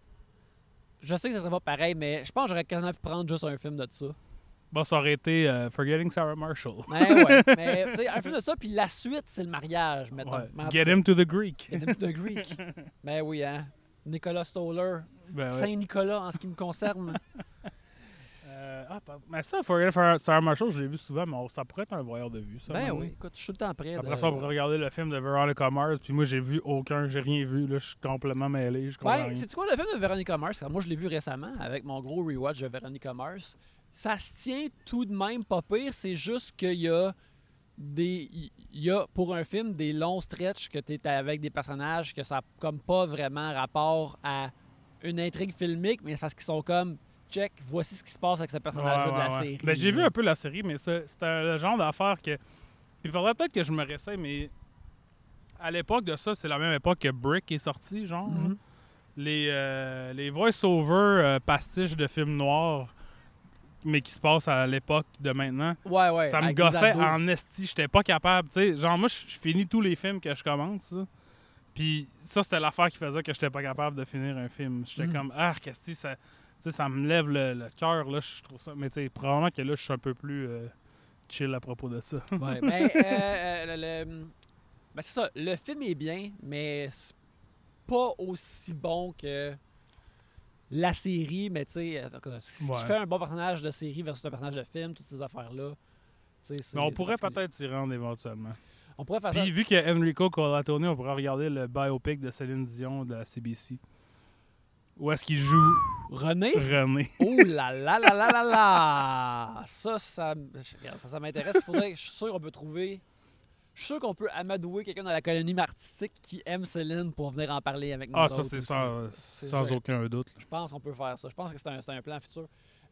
je sais que ça serait pas pareil, mais je pense que j'aurais quasiment pu prendre juste un film de ça. Bon, ça aurait été uh, Forgetting Sarah Marshall. Ouais, ouais. Mais tu sais, un film de ça, puis la suite, c'est le mariage, mettons. Ouais. Mais en Get tout cas, him to the Greek. Get him to the Greek. Ben oui, hein. Nicolas Stoller. Ben ouais. Saint-Nicolas, en ce qui me concerne. Euh, ah, pardon. Mais ça, Forgetting Sarah Marshall, je l'ai vu souvent, mais ça pourrait être un voyeur de vue. Ça, Ben maintenant. oui, écoute, je suis tout le temps prêt. Après de... ça, on pourrait regarder le film de Veronica Mars, puis moi, j'ai vu aucun, j'ai rien vu. Là, je suis complètement mêlé. Je comprends Ouais, rien. c'est-tu quoi le film de Veronica Mars? Moi, je l'ai vu récemment avec mon gros rewatch de Veronica Mars. Ça se tient tout de même pas pire, c'est juste qu'il y a des. Il y a, pour un film, des longs stretches que tu es avec des personnages que ça n'a comme pas vraiment rapport à une intrigue filmique, mais parce qu'ils sont comme. Check, voici ce qui se passe avec ce personnage-là Ouais, de la ouais, ouais. série. Ben, j'ai vu un peu la série, mais ça, c'est un- le genre d'affaire que. Puis il faudrait peut-être que je me réessaye, mais à l'époque de ça, c'est la même époque que Brick est sorti, genre. Mhm. Les, euh, les voice-over euh, pastiches de films noirs, mais qui se passent à l'époque de maintenant. Ouais, ouais. Ça me avec des gossait ados. en esti, j'étais pas capable. Tu sais, genre, moi, je je finis tous les films que je commence. ça. Puis ça, c'était l'affaire qui faisait que j'étais pas capable de finir un film. J'étais Mhm. comme, ah, qu'est-ce que ça. Tu sais, ça me lève le, le cœur, là, je trouve ça. Mais tu sais, probablement que là, je suis un peu plus euh, chill à propos de ça. Ouais, ben, euh, euh, le- le- ben, c'est ça. Le film est bien, mais c'est pas aussi bon que la série. Mais tu sais, en tout cas, ce qui Ouais. fait un bon personnage de série versus un personnage de film, toutes ces affaires-là. tu sais, c'est- Mais on c'est pourrait particulier. peut-être s'y rendre éventuellement. On pourrait faire ça. Puis vu qu'il y a Enrico Colatoni, on pourrait regarder le biopic de Céline Dion de la C B C. Où est-ce qu'il joue René? René? Oh là là là là là là! Ça, ça, regarde, ça, ça m'intéresse. Faudrait, je suis sûr qu'on peut trouver. Je suis sûr qu'on peut amadouer quelqu'un dans la colonie artistique qui aime Céline pour venir en parler avec nous. Ah, ça, autres c'est aussi. sans, C'est sans vrai. aucun doute. Je pense qu'on peut faire ça. Je pense que c'est un, c'est un plan futur.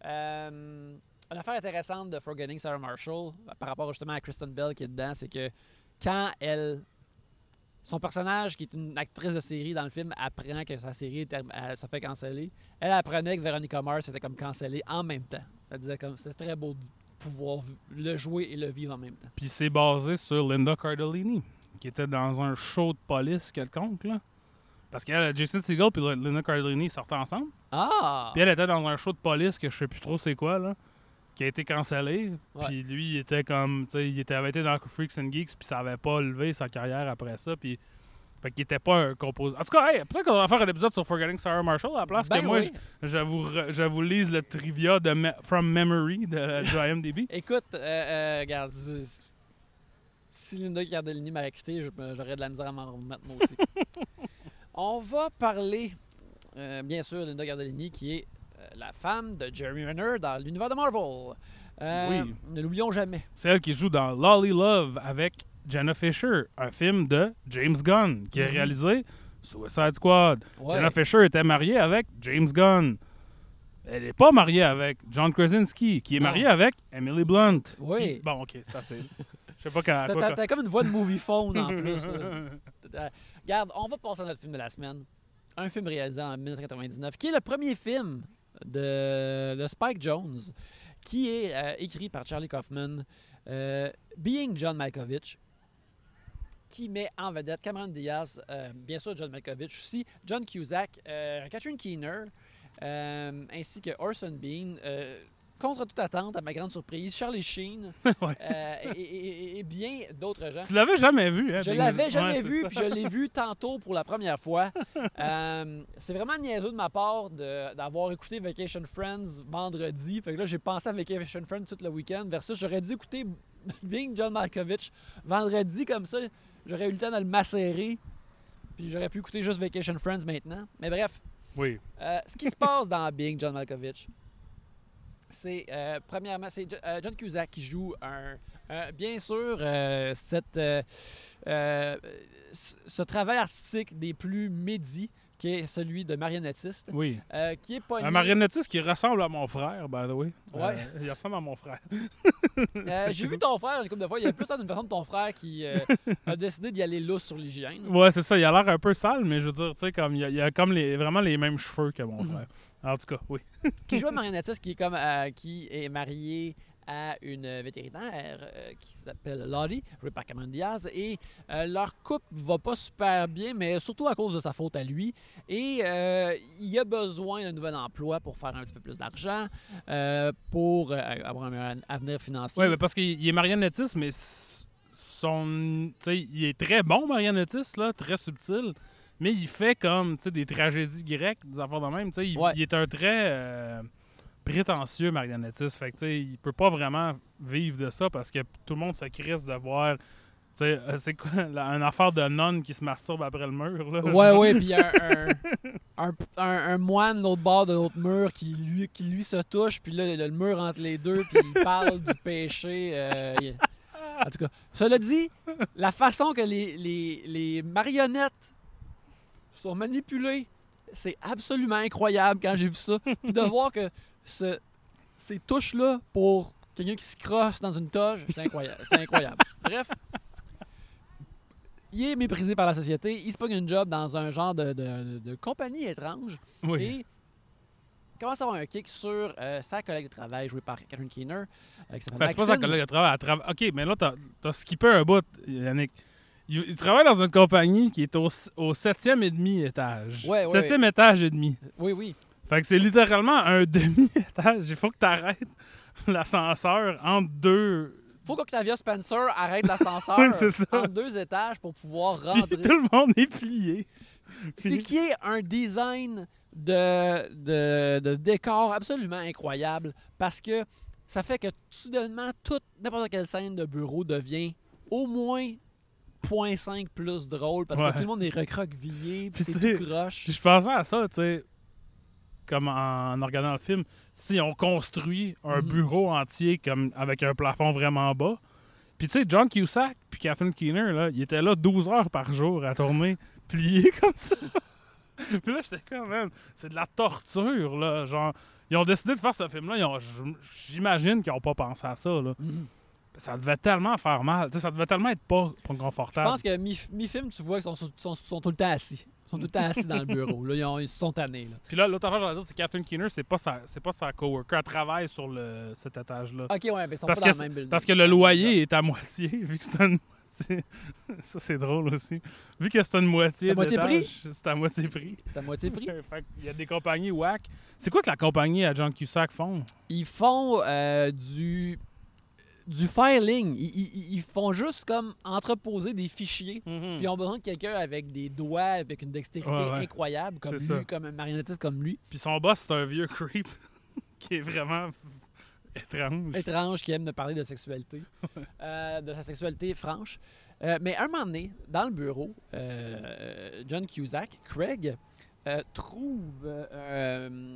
Euh, une affaire intéressante de Forgetting Sarah Marshall, par rapport justement à Kristen Bell qui est dedans, c'est que quand elle. Son personnage, qui est une actrice de série dans le film, apprend que sa série est term- elle se fait canceller. Elle apprenait que Veronica Mars était comme cancellée en même temps. Elle disait comme c'est très beau de pouvoir v- le jouer et le vivre en même temps. Puis c'est basé sur Linda Cardellini, qui était dans un show de police quelconque, là. Parce que Jason Segel et Linda Cardellini sortaient ensemble. Ah! Puis elle était dans un show de police que je sais plus trop c'est quoi, là, qui a été cancellé. Ouais. Puis lui, il était comme, tu sais, il était, avait été dans Freaks and Geeks, puis ça avait pas levé sa carrière après ça. Puis, fait qu'il était pas un compositeur. En tout cas, hey, peut-être qu'on va faire un épisode sur Forgetting Sarah Marshall à la place Ben que moi, oui. je, je, vous re- je vous lise le trivia de Me- From Memory de, du I M D B. Écoute, euh, euh, regarde, z- si Linda Cardellini m'avait quitté, je- j'aurais de la misère à m'en remettre moi aussi. On va parler, euh, bien sûr, Linda Cardellini, qui est euh, la femme de Jeremy Renner dans l'univers de Marvel. Euh, Oui. Ne l'oublions jamais. C'est elle qui joue dans Lolly Love avec Jenna Fisher, un film de James Gunn, qui a Mhm. réalisé Suicide Squad. Ouais. Jenna Fisher était mariée avec James Gunn. Elle n'est pas mariée avec John Krasinski, qui est Non. marié avec Emily Blunt. Oui. Qui- Bon, OK, ça c'est... Je sais pas quand... à T'as- quoi- T'as t'as comme une voix de movie phone en plus. là. Euh, Regarde, on va passer à notre film de la semaine. Un film réalisé en dix-neuf cent quatre-vingt-dix-neuf, qui est le premier film de, de Spike Jonze, qui est euh, écrit par Charlie Kaufman, euh, Being John Malkovich, qui met en vedette Cameron Diaz, euh, bien sûr John Malkovich aussi, John Cusack, euh, Catherine Keener, euh, ainsi que Orson Bean. euh, contre toute attente, à ma grande surprise, Charlie Sheen Ouais. euh, et, et- et- et bien d'autres gens. Tu l'avais jamais vu, hein? Je Bing- l'avais jamais Ouais, vu, c'est puis ça. je l'ai vu tantôt pour la première fois. Euh, c'est vraiment niaiseux de ma part de- d'avoir écouté Vacation Friends vendredi. Fait que là, j'ai pensé à Vacation Friends tout le week-end. Versus, j'aurais dû écouter Being John Malkovich vendredi comme ça. J'aurais eu le temps de le macérer. Puis j'aurais pu écouter juste Vacation Friends maintenant. Mais bref, Oui. euh, ce qui se passe dans Being John Malkovich, c'est euh, premièrement, c'est Jo- euh, John Cusack qui joue un. un- bien sûr, euh, cette, euh, euh, ce ce travail artistique des plus médis, qui est celui de marionnettiste, Oui. euh, qui est pas Un marionnettiste qui ressemble à mon frère, by the way. Ouais. Euh, il ressemble à mon frère. Euh, J'ai vu ton frère une couple de fois. Il y a plus ça d'une façon de ton frère qui euh, a décidé d'y aller lousse sur l'hygiène. Ouais, c'est ça. Il a l'air un peu sale, mais je veux dire, tu sais, comme il a, il a comme les, vraiment les mêmes cheveux que mon frère. En tout cas, oui. Qui joue un marionnettiste qui est comme euh, qui est marié à une vétérinaire euh, qui s'appelle Lottie, jouée par Cameron Diaz, et euh, leur couple va pas super bien, mais surtout à cause de sa faute à lui. Et euh, il a besoin d'un nouvel emploi pour faire un petit peu plus d'argent, euh, pour euh, avoir un, un avenir financier. Oui, mais parce qu'il est marionnettiste, mais son, il est très bon marionnettiste, là, très subtil. Mais il fait comme des tragédies grecques, des affaires de même. Il, ouais. il est un très euh, prétentieux marionnettiste. Fait que, il peut pas vraiment vivre de ça parce que tout le monde se crisse de voir. Euh, c'est quoi, là, une affaire de nonne qui se masturbe après le mur. Là, ouais, ouais, puis un, un, un, un, un moine de l'autre bord de l'autre mur qui lui, qui lui se touche, puis là, le, le mur entre les deux, puis il parle du péché. Euh, il... En tout cas, cela dit, la façon que les, les, les marionnettes sont manipulés, c'est absolument incroyable quand j'ai vu ça. Puis de voir que ce, ces touches-là pour quelqu'un qui se crosse dans une toge, c'est incroyable. C'est incroyable. Bref, il est méprisé par la société. Il se pogne une job dans un genre de, de, de compagnie étrange. Oui. Et il commence à avoir un kick sur euh, sa collègue de travail, jouée par Catherine Keener, euh, qui s'appelle ben, Maxine. C'est pas sa collègue de travail. Elle trava... OK, mais là, t'as, t'as skippé un bout, Yannick. Il, il travaille dans une compagnie qui est au, au septième et demi étage. Ouais, ouais, septième ouais. étage et demi. Oui, oui. Fait que c'est littéralement un demi-étage. Il faut que tu arrêtes l'ascenseur entre deux. Faut qu'Octavia Spencer arrête l'ascenseur oui, c'est ça. entre deux étages pour pouvoir rentrer. Puis tout le monde est plié. C'est qui est un design de, de, de décor absolument incroyable parce que ça fait que soudainement, toute n'importe quelle scène de bureau devient au moins zéro virgule cinq plus drôle parce ouais. que tout le monde est recroquevillé puis c'est tout croche. Je pensais à ça, tu sais, comme en, en regardant le film, si on construit un mm-hmm. bureau entier comme avec un plafond vraiment bas, puis tu sais, John Cusack puis Catherine Keener, là, ils étaient là douze heures par jour à tourner, pliés comme ça. Puis là, j'étais comme, man, c'est de la torture, là, genre, ils ont décidé de faire ce film-là, ils ont, j'imagine qu'ils n'ont pas pensé à ça, là. Mm-hmm. Ça devait tellement faire mal. T'sais, ça devait tellement être pas, pas confortable. Je pense que mi- mi-film, tu vois qu'ils sont, sont, sont tout le temps assis. Ils sont tout le temps assis dans le bureau. Là, ils, ont, ils se sont tannés. Là. Puis là, l'autre affaire, j'allais dire, c'est Catherine Keener, c'est pas sa, c'est pas sa coworker. Elle travaille sur le, cet étage-là. OK, ouais, mais ils sont parce pas que dans le même building. Parce que le loyer est à moitié, vu que c'est une moitié. Ça, c'est drôle aussi. Vu que c'est une moitié c'est à moitié d'étage, prix? c'est à moitié prix. C'est à moitié prix. Fait il y a des compagnies whack. C'est quoi que la compagnie à John Cusack font? Ils font euh, du... du filing. Ils, ils, ils font juste comme entreposer des fichiers. Mm-hmm. Puis ils ont besoin de quelqu'un avec des doigts, avec une dextérité ouais, ouais. incroyable, comme c'est lui, ça. comme un marionnettiste comme lui. Puis son boss, c'est un vieux creep qui est vraiment étrange. Étrange, qui aime me parler de sexualité. euh, de sa sexualité franche. Euh, mais un moment donné, dans le bureau, euh, John Cusack, Craig, euh, trouve... Euh,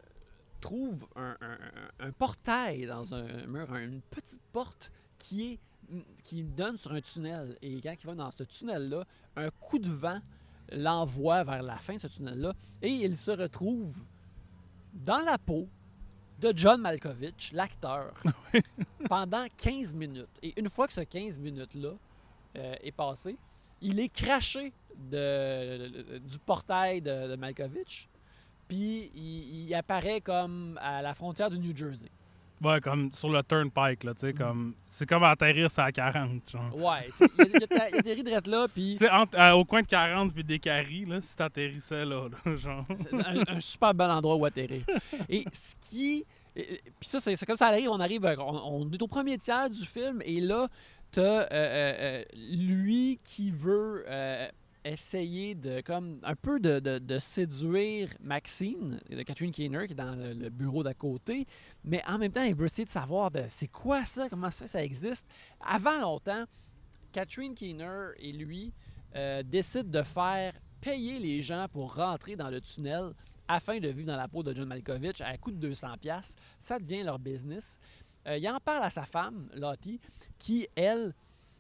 trouve un, un, un portail dans un mur, une petite porte qui est qui donne sur un tunnel. Et quand il va dans ce tunnel-là, un coup de vent l'envoie vers la fin de ce tunnel-là et il se retrouve dans la peau de John Malkovich, l'acteur, pendant quinze minutes. Et une fois que ce quinze minutes-là euh, est passé, il est craché de, de, du portail de, de Malkovich. Puis il, il apparaît comme à la frontière du New Jersey. Ouais, comme sur le Turnpike, là, tu sais, comme... C'est comme atterrir sur la quarante, genre. Ouais, il y a des riderettes là, puis... Tu sais, euh, au coin de quarante puis des Caries, là, si t'atterrissais là, là, genre... C'est un, un super bel endroit où atterrir. Et ce qui... Puis ça, c'est, c'est comme ça arrive, on arrive, on, on est au premier tiers du film, et là, t'as euh, euh, lui qui veut... Euh, essayer de comme un peu de, de, de séduire Maxine, de Catherine Keener, qui est dans le, le bureau d'à côté, mais en même temps, il veut essayer de savoir de, c'est quoi ça, comment ça fait ça existe. Avant longtemps, Catherine Keener et lui euh, décident de faire payer les gens pour rentrer dans le tunnel afin de vivre dans la peau de John Malkovich à coût de deux cents dollars. Ça devient leur business. Euh, il en parle à sa femme, Lottie, qui, elle,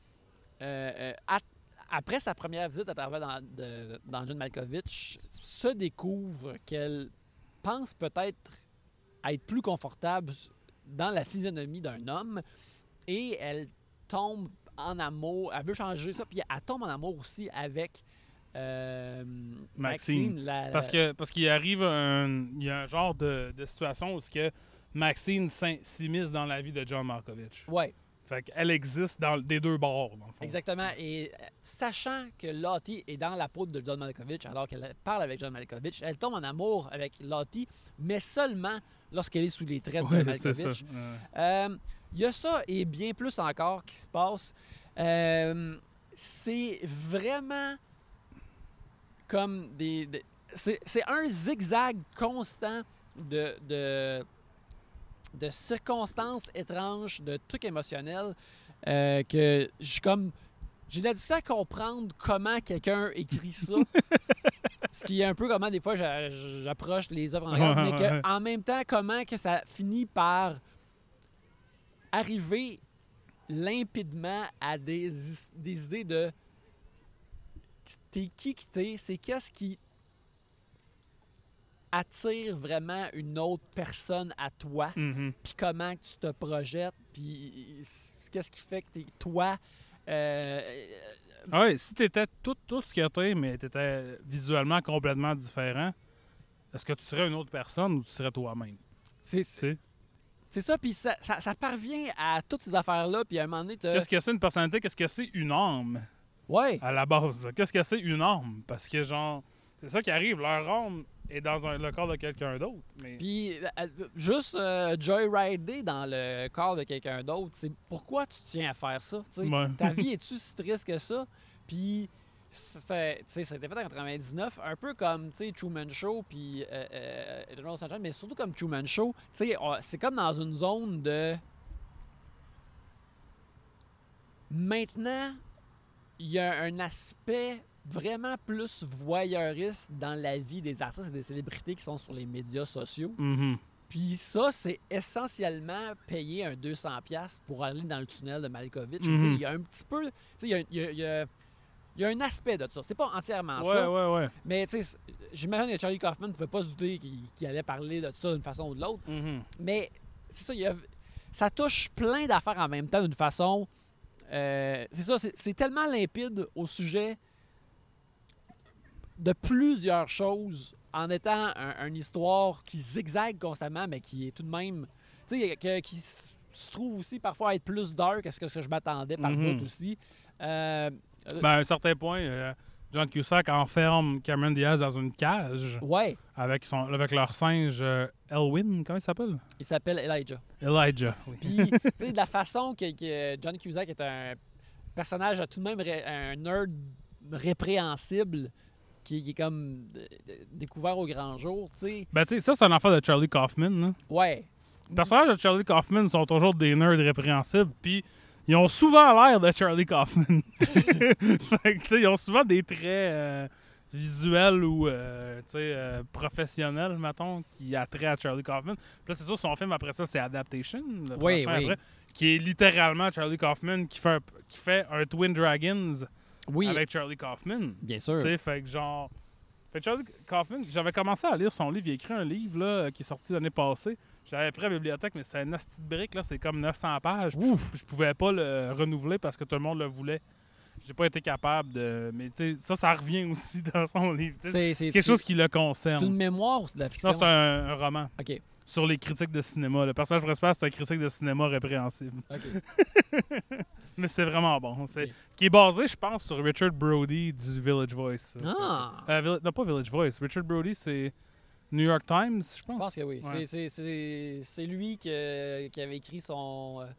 euh, euh, a après sa première visite à travers dans, de, dans John Malkovich, se découvre qu'elle pense peut-être être plus confortable dans la physionomie d'un homme et elle tombe en amour, elle veut changer ça, puis elle tombe en amour aussi avec euh, Maxine. Maxine la, la... Parce que parce qu'il arrive un, il y a un genre de, de situation où que Maxine s'in- s'immisce dans la vie de John Malkovich. Ouais. Fait qu'elle existe dans des deux bords, dans le fond. Exactement. Et euh, sachant que Lottie est dans la peau de John Malkovich, alors qu'elle parle avec John Malkovich, elle tombe en amour avec Lottie, mais seulement lorsqu'elle est sous les traits de Ouais, John c'est Malkovich. ça. Ouais. Euh, Il y a ça et bien plus encore qui se passe. Euh, c'est vraiment comme des... des- c'est, c'est un zigzag constant de... de de circonstances étranges, de trucs émotionnels, euh, que je comme j'ai de la difficulté à comprendre comment quelqu'un écrit ça. Ce qui est un peu comment des fois j'a- j'approche les œuvres en regard, mais que, en même temps comment que ça finit par arriver limpidement à des, is- des idées de t'es qui que t'es, c'est qu'est-ce qui attire vraiment une autre personne à toi, Mhm. puis comment que tu te projettes, puis c- qu'est-ce qui fait que t'es toi. Euh, Ah ouais, si t'étais tout, tout ce que t'es, mais t'étais visuellement complètement différent, est-ce que tu serais une autre personne ou tu serais toi-même? c'est, Tu sais? c'est ça, puis ça, ça, ça parvient à toutes ces affaires-là, puis à un moment donné, t'as... Qu'est-ce que c'est une personnalité? Qu'est-ce que c'est une âme Ouais, à la base? Qu'est-ce que c'est une âme? Parce que, genre, c'est ça qui arrive. Leur âme est dans un, le corps de quelqu'un d'autre. Mais... puis euh, juste euh, joyrider dans le corps de quelqu'un d'autre, c'est pourquoi tu tiens à faire ça, tu sais? Ouais. Ta vie est-tu si triste que ça? Puis, c'est- tu sais, ça a été fait en quatre-vingt-dix-neuf, un peu comme, tu sais, Truman Show, puis euh, euh, Eternal Sunshine, mais surtout comme Truman Show. Tu sais, on- c'est comme dans une zone de... Maintenant, il y a un aspect vraiment plus voyeuriste dans la vie des artistes et des célébrités qui sont sur les médias sociaux. Mhm. Puis ça, c'est essentiellement payer un deux cents dollars pour aller dans le tunnel de Malkovich. Mhm. Tu sais, il y a un petit peu... tu sais, Il y a, il y a- il y a- il y a un aspect de ça. C'est pas entièrement Ouais, ça, ouais, ouais. mais tu sais, j'imagine que Charlie Kaufman ne pouvait pas se douter qu'il qu'il allait parler de ça d'une façon ou de l'autre. Mhm. Mais c'est ça, il y a- ça touche plein d'affaires en même temps d'une façon... euh, c'est ça, c'est c'est tellement limpide au sujet de plusieurs choses en étant un- une histoire qui zigzague constamment, mais qui est tout de même... Tu sais, que- qui s- se trouve aussi parfois être plus dark que ce que je m'attendais par Mhm. bout aussi. Euh, Ben, à un certain point, euh, John Cusack enferme Cameron Diaz dans une cage ouais, avec, son, avec leur singe euh, Elwin, comment il s'appelle? il s'appelle Elijah. Elijah. Oui. Puis, tu sais, de la façon que, que John Cusack est un personnage tout de même ré- un nerd répréhensible qui, qui est comme euh, découvert au grand jour, tu sais. Ben, tu sais, ça, c'est un affaire de Charlie Kaufman. Là. Ouais. Les personnages de Charlie Kaufman sont toujours des nerds répréhensibles, puis ils ont souvent l'air de Charlie Kaufman. Fait que, tu sais, ils ont souvent des traits euh, visuels ou euh, tu sais, euh, professionnels, mettons, qui attraient à Charlie Kaufman. Puis là, c'est sûr, son film après ça, c'est Adaptation, le Oui, prochain oui. après, qui est littéralement Charlie Kaufman qui fait un, qui fait un Twin Dragons Oui, avec Charlie Kaufman. bien sûr. Tu sais, fait que genre. Fait que Charlie Kaufman, j'avais commencé à lire son livre. Il a écrit un livre là, qui est sorti l'année passée. J'avais pris à la bibliothèque, mais c'est un asti de brique, là. C'est comme neuf cents pages. Puis je, je pouvais pas le renouveler parce que tout le monde le voulait. J'ai pas été capable de. Mais tu sais, ça, ça revient aussi dans son livre. tu sais. C'est C'est quelque chose qui le C'est une concerne. mémoire ou c'est de la fiction? Non, c'est un, un roman OK, sur les critiques de cinéma. Le personnage principal, c'est un critique de cinéma répréhensible. OK. Mais c'est vraiment bon. C'est, Ok. Qui est basé, je pense, sur Richard Brody du Village Voice. Ah! Euh, Vill- non, pas Village Voice. Richard Brody, c'est New York Times, je Je pense. pense que oui. Ouais. C'est- C'est c'est- c'est lui que- qui avait écrit son... euh,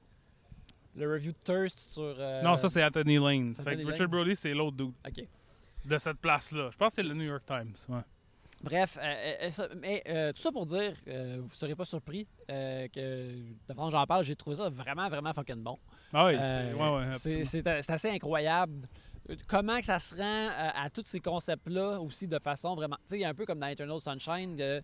le review de Thirst sur... euh, Non, ça, c'est Anthony Lane. c'est Fait que Anthony Richard Lane. Brody, c'est l'autre dude OK. de cette place-là. Je pense que c'est le New York Times. Ouais. Bref, euh, euh, ça- mais euh, tout ça pour dire, euh, vous ne serez pas surpris euh, que, de façon j'en parle, j'ai trouvé ça vraiment, vraiment fucking bon. Ah oui, Euh, c'est, ouais, ouais, c'est, absolument. c'est- c'est assez incroyable. Euh, Comment que ça se rend euh, à tous ces concepts-là aussi de façon vraiment... Tu sais, un peu comme dans Eternal Sunshine, que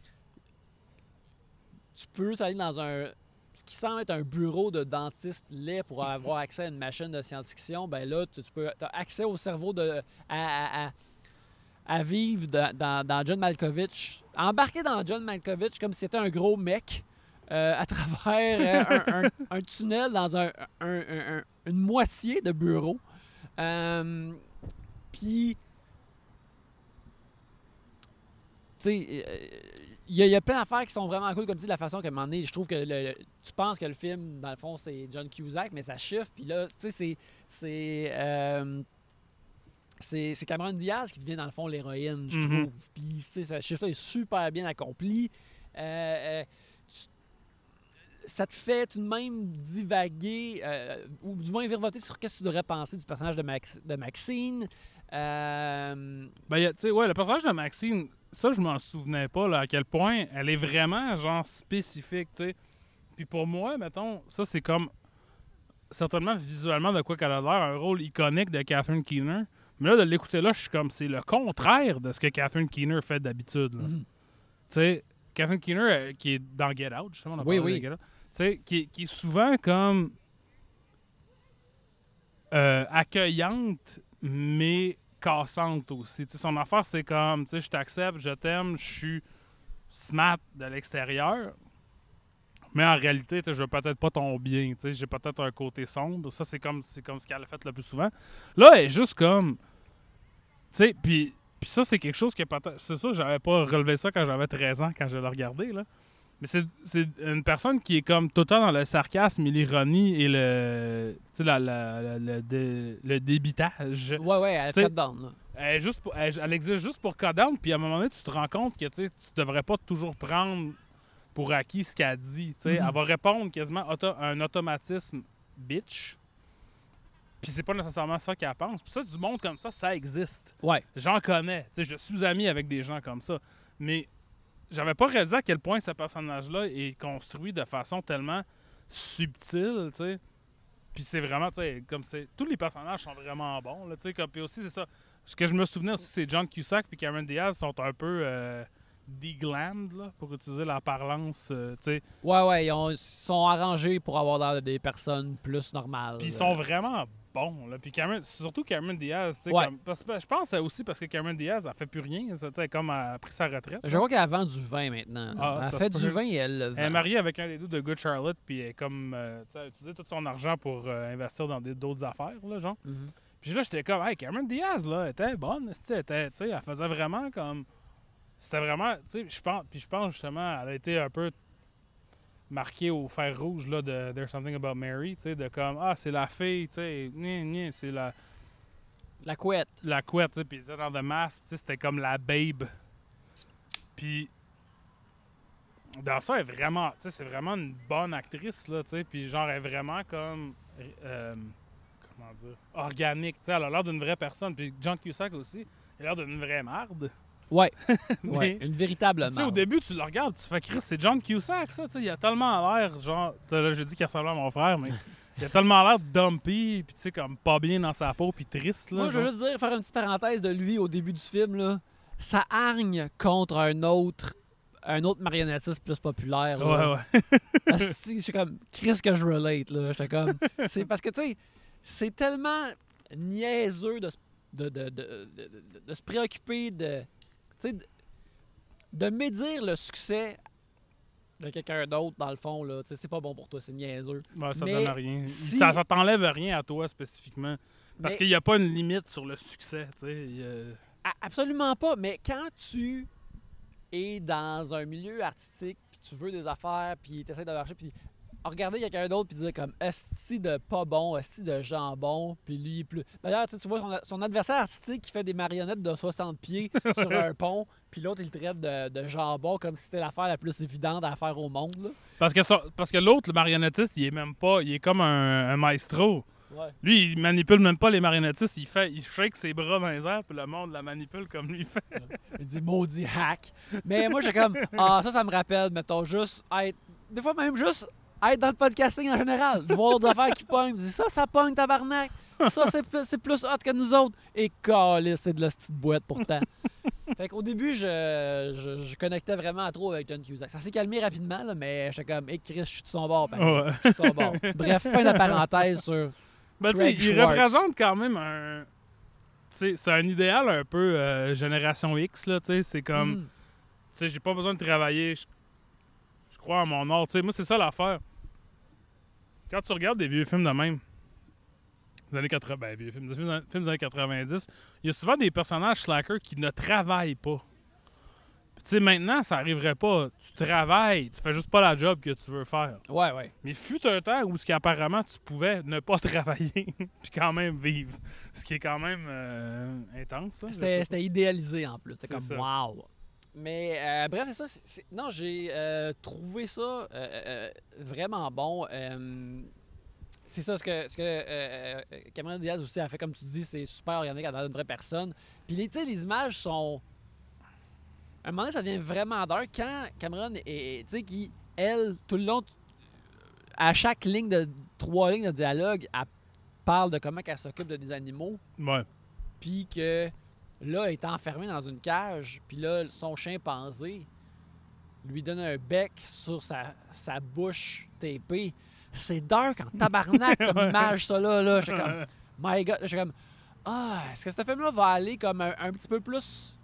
tu peux aller dans un... Ce qui semble être un bureau de dentiste laid pour avoir accès à une machine de science-fiction, ben là, tu, tu peux as accès au cerveau de... à, à- à- à vivre dans, dans- dans John Malkovich, embarquer dans John Malkovich comme si c'était un gros mec euh, à travers euh, un, un- un tunnel dans un, un- un- un- une moitié de bureau. Euh, Puis, tu sais, il y, y a plein d'affaires qui sont vraiment cool, comme tu dis, la façon que, à un moment donné, je trouve que le, le- tu penses que le film, dans le fond, c'est John Cusack, mais ça chiffre, puis là, tu sais, c'est... C'est, euh, c'est c'est Cameron Diaz qui devient, dans le fond, l'héroïne, je Mhm. trouve. Puis, tu sais, ce chiffre-là est super bien accompli. Euh, euh, tu- ça te fait tout de même divaguer, euh, ou du moins virevolter sur qu'est-ce que tu devrais penser du personnage de, Max- de Maxine. Euh, Ben, y a- tu sais, ouais, le personnage de Maxine, ça, je m'en souvenais pas, là, à quel point elle est vraiment, genre, spécifique, tu sais. Puis pour moi, mettons, ça, c'est comme, certainement, visuellement, de quoi qu'elle a l'air, un rôle iconique de Catherine Keener. Mais là, de l'écouter là, je suis comme, c'est le contraire de ce que Catherine Keener fait d'habitude, là. mhm. Tu sais, Catherine Keener, euh, qui est dans Get Out, justement, on a Oui, parlé oui. de Get Out, tu sais, qui, qui est souvent comme euh, accueillante, mais cassante aussi. Tu sais, son affaire, c'est comme, tu sais, je t'accepte, je t'aime, je suis smart de l'extérieur, mais en réalité, tu sais, je veux peut-être pas ton bien. Tu sais, j'ai peut-être un côté sombre. Ça, c'est comme, c'est comme ce qu'elle a fait le plus souvent. Là, elle est juste comme, tu sais, puis puis ça, c'est quelque chose que peut-être... C'est ça, j'avais pas relevé ça quand j'avais treize ans, quand je l'ai regardé, là. Mais c'est, c'est une personne qui est comme tout le temps dans le sarcasme et l'ironie et le, tu sais, la, la- la- le, dé- le débitage. Ouais, ouais, elle T'sais, cut down, là. Elle, est juste pour- elle, elle existe juste pour cut down, puis à un moment donné, tu te rends compte que tu sais, tu devrais pas toujours prendre pour acquis ce qu'elle dit. Tu sais. Mhm. Elle va répondre quasiment auto- un automatisme bitch, puis c'est pas nécessairement ça qu'elle pense. Puis ça, du monde comme ça, ça existe. Ouais. J'en connais. Tu sais, je suis ami avec des gens comme ça. Mais j'avais pas réalisé à quel point ce personnage-là est construit de façon tellement subtile, tu sais. Puis c'est vraiment, tu sais, comme c'est... Tous les personnages sont vraiment bons, là, tu sais. Comme... Puis aussi, c'est ça. Ce que je me souvenais aussi, c'est John Cusack puis Cameron Diaz sont un peu euh, deglammed, là, pour utiliser la parlance, euh, tu sais. Ouais, ouais, ils ont- ils sont arrangés pour avoir l'air de des personnes plus normales. Puis ils sont vraiment bons, là. Puis Cameron, surtout Cameron Diaz, tu sais. Ouais. Comme... Parce que je pense que aussi parce que Cameron Diaz, elle fait plus rien, ça, tu sais, comme elle a pris sa retraite. Je vois qu'elle vend du vin maintenant. là. Ah, elle ça fait se du peut. vin et elle le vend. Elle est mariée avec un des deux de Good Charlotte, puis elle est comme, euh, tu sais, elle a utilisé tout son argent pour euh, investir dans des- d'autres affaires, là, genre. Mhm. Puis là, j'étais comme, hey, Cameron Diaz, là, elle était bonne, tu sais, elle, était- tu sais, elle faisait vraiment comme. C'était vraiment, tu sais, je pense, puis je pense justement, elle a été un peu marquée au fer rouge, là, de There's Something About Mary, tu sais, de comme, ah, c'est la fille, tu sais, gna, gna, c'est la, La couette. la couette, tu sais, puis dans The Mask, tu sais, c'était comme la babe. Puis dans ça, elle est vraiment, tu sais, c'est vraiment une bonne actrice, là, tu sais, puis genre, elle est vraiment comme, euh, comment dire, organique, tu sais, elle a l'air d'une vraie personne, puis John Cusack aussi, il a l'air d'une vraie marde. Ouais. Mais- ouais. Une véritable Tu sais, au marde. début, tu le regardes, tu fais Chris, c'est John Cusack, ça, tu sais, il a tellement l'air, genre, tu sais, là, j'ai dit qu'il ressemblait à mon frère, mais il a tellement l'air dumpy, puis tu sais, comme pas bien dans sa peau, puis triste, là. Moi, je veux genre. juste dire, faire une petite parenthèse de lui au début du film, là. Ça hargne contre un autre un autre marionnettiste plus populaire. là. Ouais, ouais. Asti, je suis comme, Chris que je relate, là. J'étais comme... C'est parce que, tu sais, c'est tellement niaiseux de, se- de, de, de, de- de- de se préoccuper de... Tu sais, de, de médire le succès de quelqu'un d'autre, dans le fond, là. Tu sais, c'est pas bon pour toi, c'est niaiseux. Ouais, ça Mais donne rien. si- Ça, ça t'enlève rien à toi spécifiquement. Parce Mais- qu'il n'y a pas une limite sur le succès, tu sais. il y a- A- Absolument pas, mais quand tu es dans un milieu artistique, puis tu veux des affaires, puis tu essaies de marcher, puis regarder quelqu'un d'autre, puis dire comme esti de pas bon, esti de jambon, puis lui il est plus. D'ailleurs, tu sais, tu vois son, son adversaire artistique qui fait des marionnettes de soixante pieds sur un pont, puis l'autre il le traite de, de jambon comme si c'était l'affaire la plus évidente à faire au monde. Là. Parce que, ça- parce que l'autre, le marionnettiste, il est même pas. Il est comme un, un maestro. Ouais. Lui, il manipule même pas les marionnettistes. Il fait, il shake ses bras dans les airs, puis le monde la manipule comme lui fait. Il dit maudit hack. Mais moi, j'ai comme, ah, ça, ça me rappelle, mettons, juste être. Des fois, même juste être dans le podcasting en général. De voir d'autres affaires qui pognent. Je dis, ça, ça pogne, tabarnak. Ça, c'est plus, c'est plus hot que nous autres. Et calé, c'est de la petite boîte pourtant. Fait qu'au début, je, je, je connectais vraiment trop avec John Cusack. Ça s'est calmé rapidement, là, mais j'étais comme, hé, Chris, je suis de son bord. pareil. Ouais. Je suis de son bord. Bref, fin de la parenthèse sur. Ben, tu sais, Craig il Schwartz. représente quand même un. Tu sais, c'est un idéal un peu euh, génération X, là, tu sais. C'est comme. Mm. Tu sais, j'ai pas besoin de travailler. Je, je crois en mon art. Tu sais, moi, c'est ça l'affaire. Quand tu regardes des vieux films de même, des années quatre-vingts, ben, vieux films, des films, films des années quatre-vingt-dix, il y a souvent des personnages slackers qui ne travaillent pas. Puis sais, maintenant, ça arriverait pas. Tu travailles, tu fais juste pas la job que tu veux faire. Ouais, ouais. Mais fut un temps où, ce qu'apparemment, tu pouvais ne pas travailler puis quand même vivre. Ce qui est quand même euh, intense. Hein, C'était, c'était idéalisé en plus. C'était C'est comme ça. wow. Mais euh, bref, c'est ça. c'est- c'est- Non, j'ai euh, trouvé ça euh, euh, vraiment bon. Euh, c'est ça, ce que, ce que euh, euh, Cameron Diaz aussi a fait, comme tu dis, c'est super organique dans une vraie personne. Puis les, tu sais, les images sont. À un moment donné, ça devient vraiment dark quand Cameron est. Tu sais, qui, elle, tout le long, à chaque ligne de. Trois lignes de dialogue, elle parle de comment elle s'occupe de des animaux. Ouais. Puis que là, elle est enfermée dans une cage. Puis là, son chimpanzé lui donne un bec sur sa, sa bouche tapée. C'est dark en tabarnak comme Ouais. image, ça là. là. J'étais comme, my God. J'étais comme, ah, est-ce que ce film-là va aller comme un, un petit peu plus.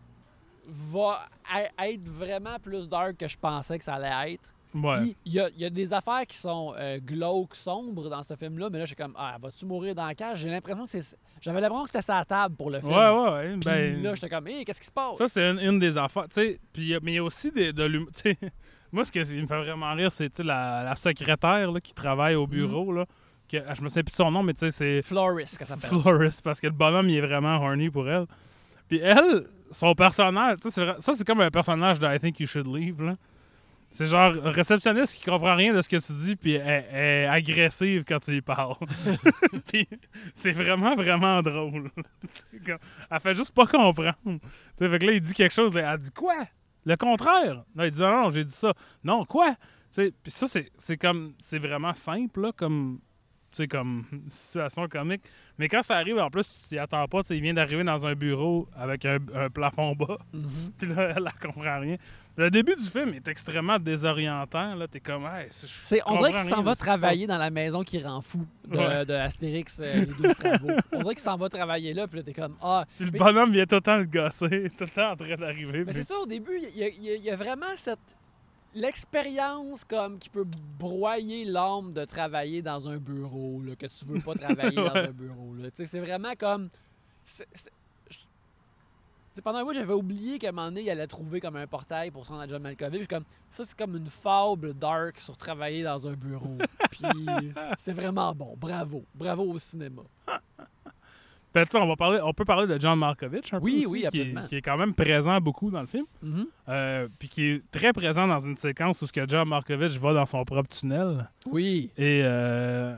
Va a- être vraiment plus dark que je pensais que ça allait être. Ouais. Puis il y a, il y a des affaires qui sont euh, glauques, sombres dans ce film-là, mais là, j'étais comme, ah, vas-tu mourir dans la cage? J'ai l'impression que c'est. J'avais l'impression que c'était sa table pour le film. Ouais, ouais, ouais. Puis Ben, là, j'étais comme, hé, qu'est-ce qui se passe? ça, c'est une, une des affaires. Tu sais, puis il y a- mais il y a aussi des, de l'humour. Tu sais, moi, ce qui me fait vraiment rire, c'est tu sais, la, la secrétaire là, qui travaille au bureau. Là, que, ah, je me souviens plus de son nom, mais tu sais, c'est Floris, qu'elle s'appelle. Floris, parce que le bonhomme, il est vraiment horny pour elle. Puis elle, son personnage, tu sais, c'est vrai- ça, c'est comme un personnage de I Think You Should Leave. Là. C'est genre un réceptionniste qui comprend rien de ce que tu dis, puis elle, elle est agressive quand tu lui parles. Puis c'est vraiment, vraiment drôle. C'est comme- elle fait juste pas comprendre. Tu sais, fait que là, il dit quelque chose, là, elle dit quoi? Le contraire. Là, il dit non, non, j'ai dit ça. Non, quoi? Tu sais, puis ça, c'est, c'est comme, c'est vraiment simple, là, comme, tu sais, comme situation comique. Mais quand ça arrive, en plus, tu t'y attends pas, tu sais, il vient d'arriver dans un bureau avec un, un plafond bas. Mhm. Puis là, elle, elle comprend rien. Le début du film est extrêmement désorientant. Là, t'es comme, hey, je C'est, on dirait comprends qu'il s'en rien va de ce qui se travailler dans la maison qui rend fou de, Ouais. de Astérix, euh, les douze travaux. On dirait qu'il s'en va travailler là, puis là, t'es comme, ah. Puis le Mais- bonhomme vient tout le temps le gosser, tout le temps en train d'arriver. Mais puis- c'est ça, au début, il y, a- il y a- il y a vraiment cette. L'expérience comme qui peut broyer l'âme de travailler dans un bureau, là, que tu veux pas travailler dans Ouais. un bureau. Là. Tu sais, c'est vraiment comme. c'est- c'est- je- tu sais, pendant un mois, j'avais oublié qu'à un moment donné, il allait trouver comme un portail pour se rendre à John Malkovich. Comme, ça, c'est comme une fable dark sur travailler dans un bureau. Puis c'est vraiment bon. Bravo. Bravo au cinéma. Puis, tu sais, on, va parler, on peut parler de John Malkovich un Oui, peu aussi, oui, qui, absolument. est, qui est quand même présent beaucoup dans le film. Mhm. Euh, puis qui est très présent dans une séquence où ce que John Malkovich va dans son propre tunnel Oui. et euh,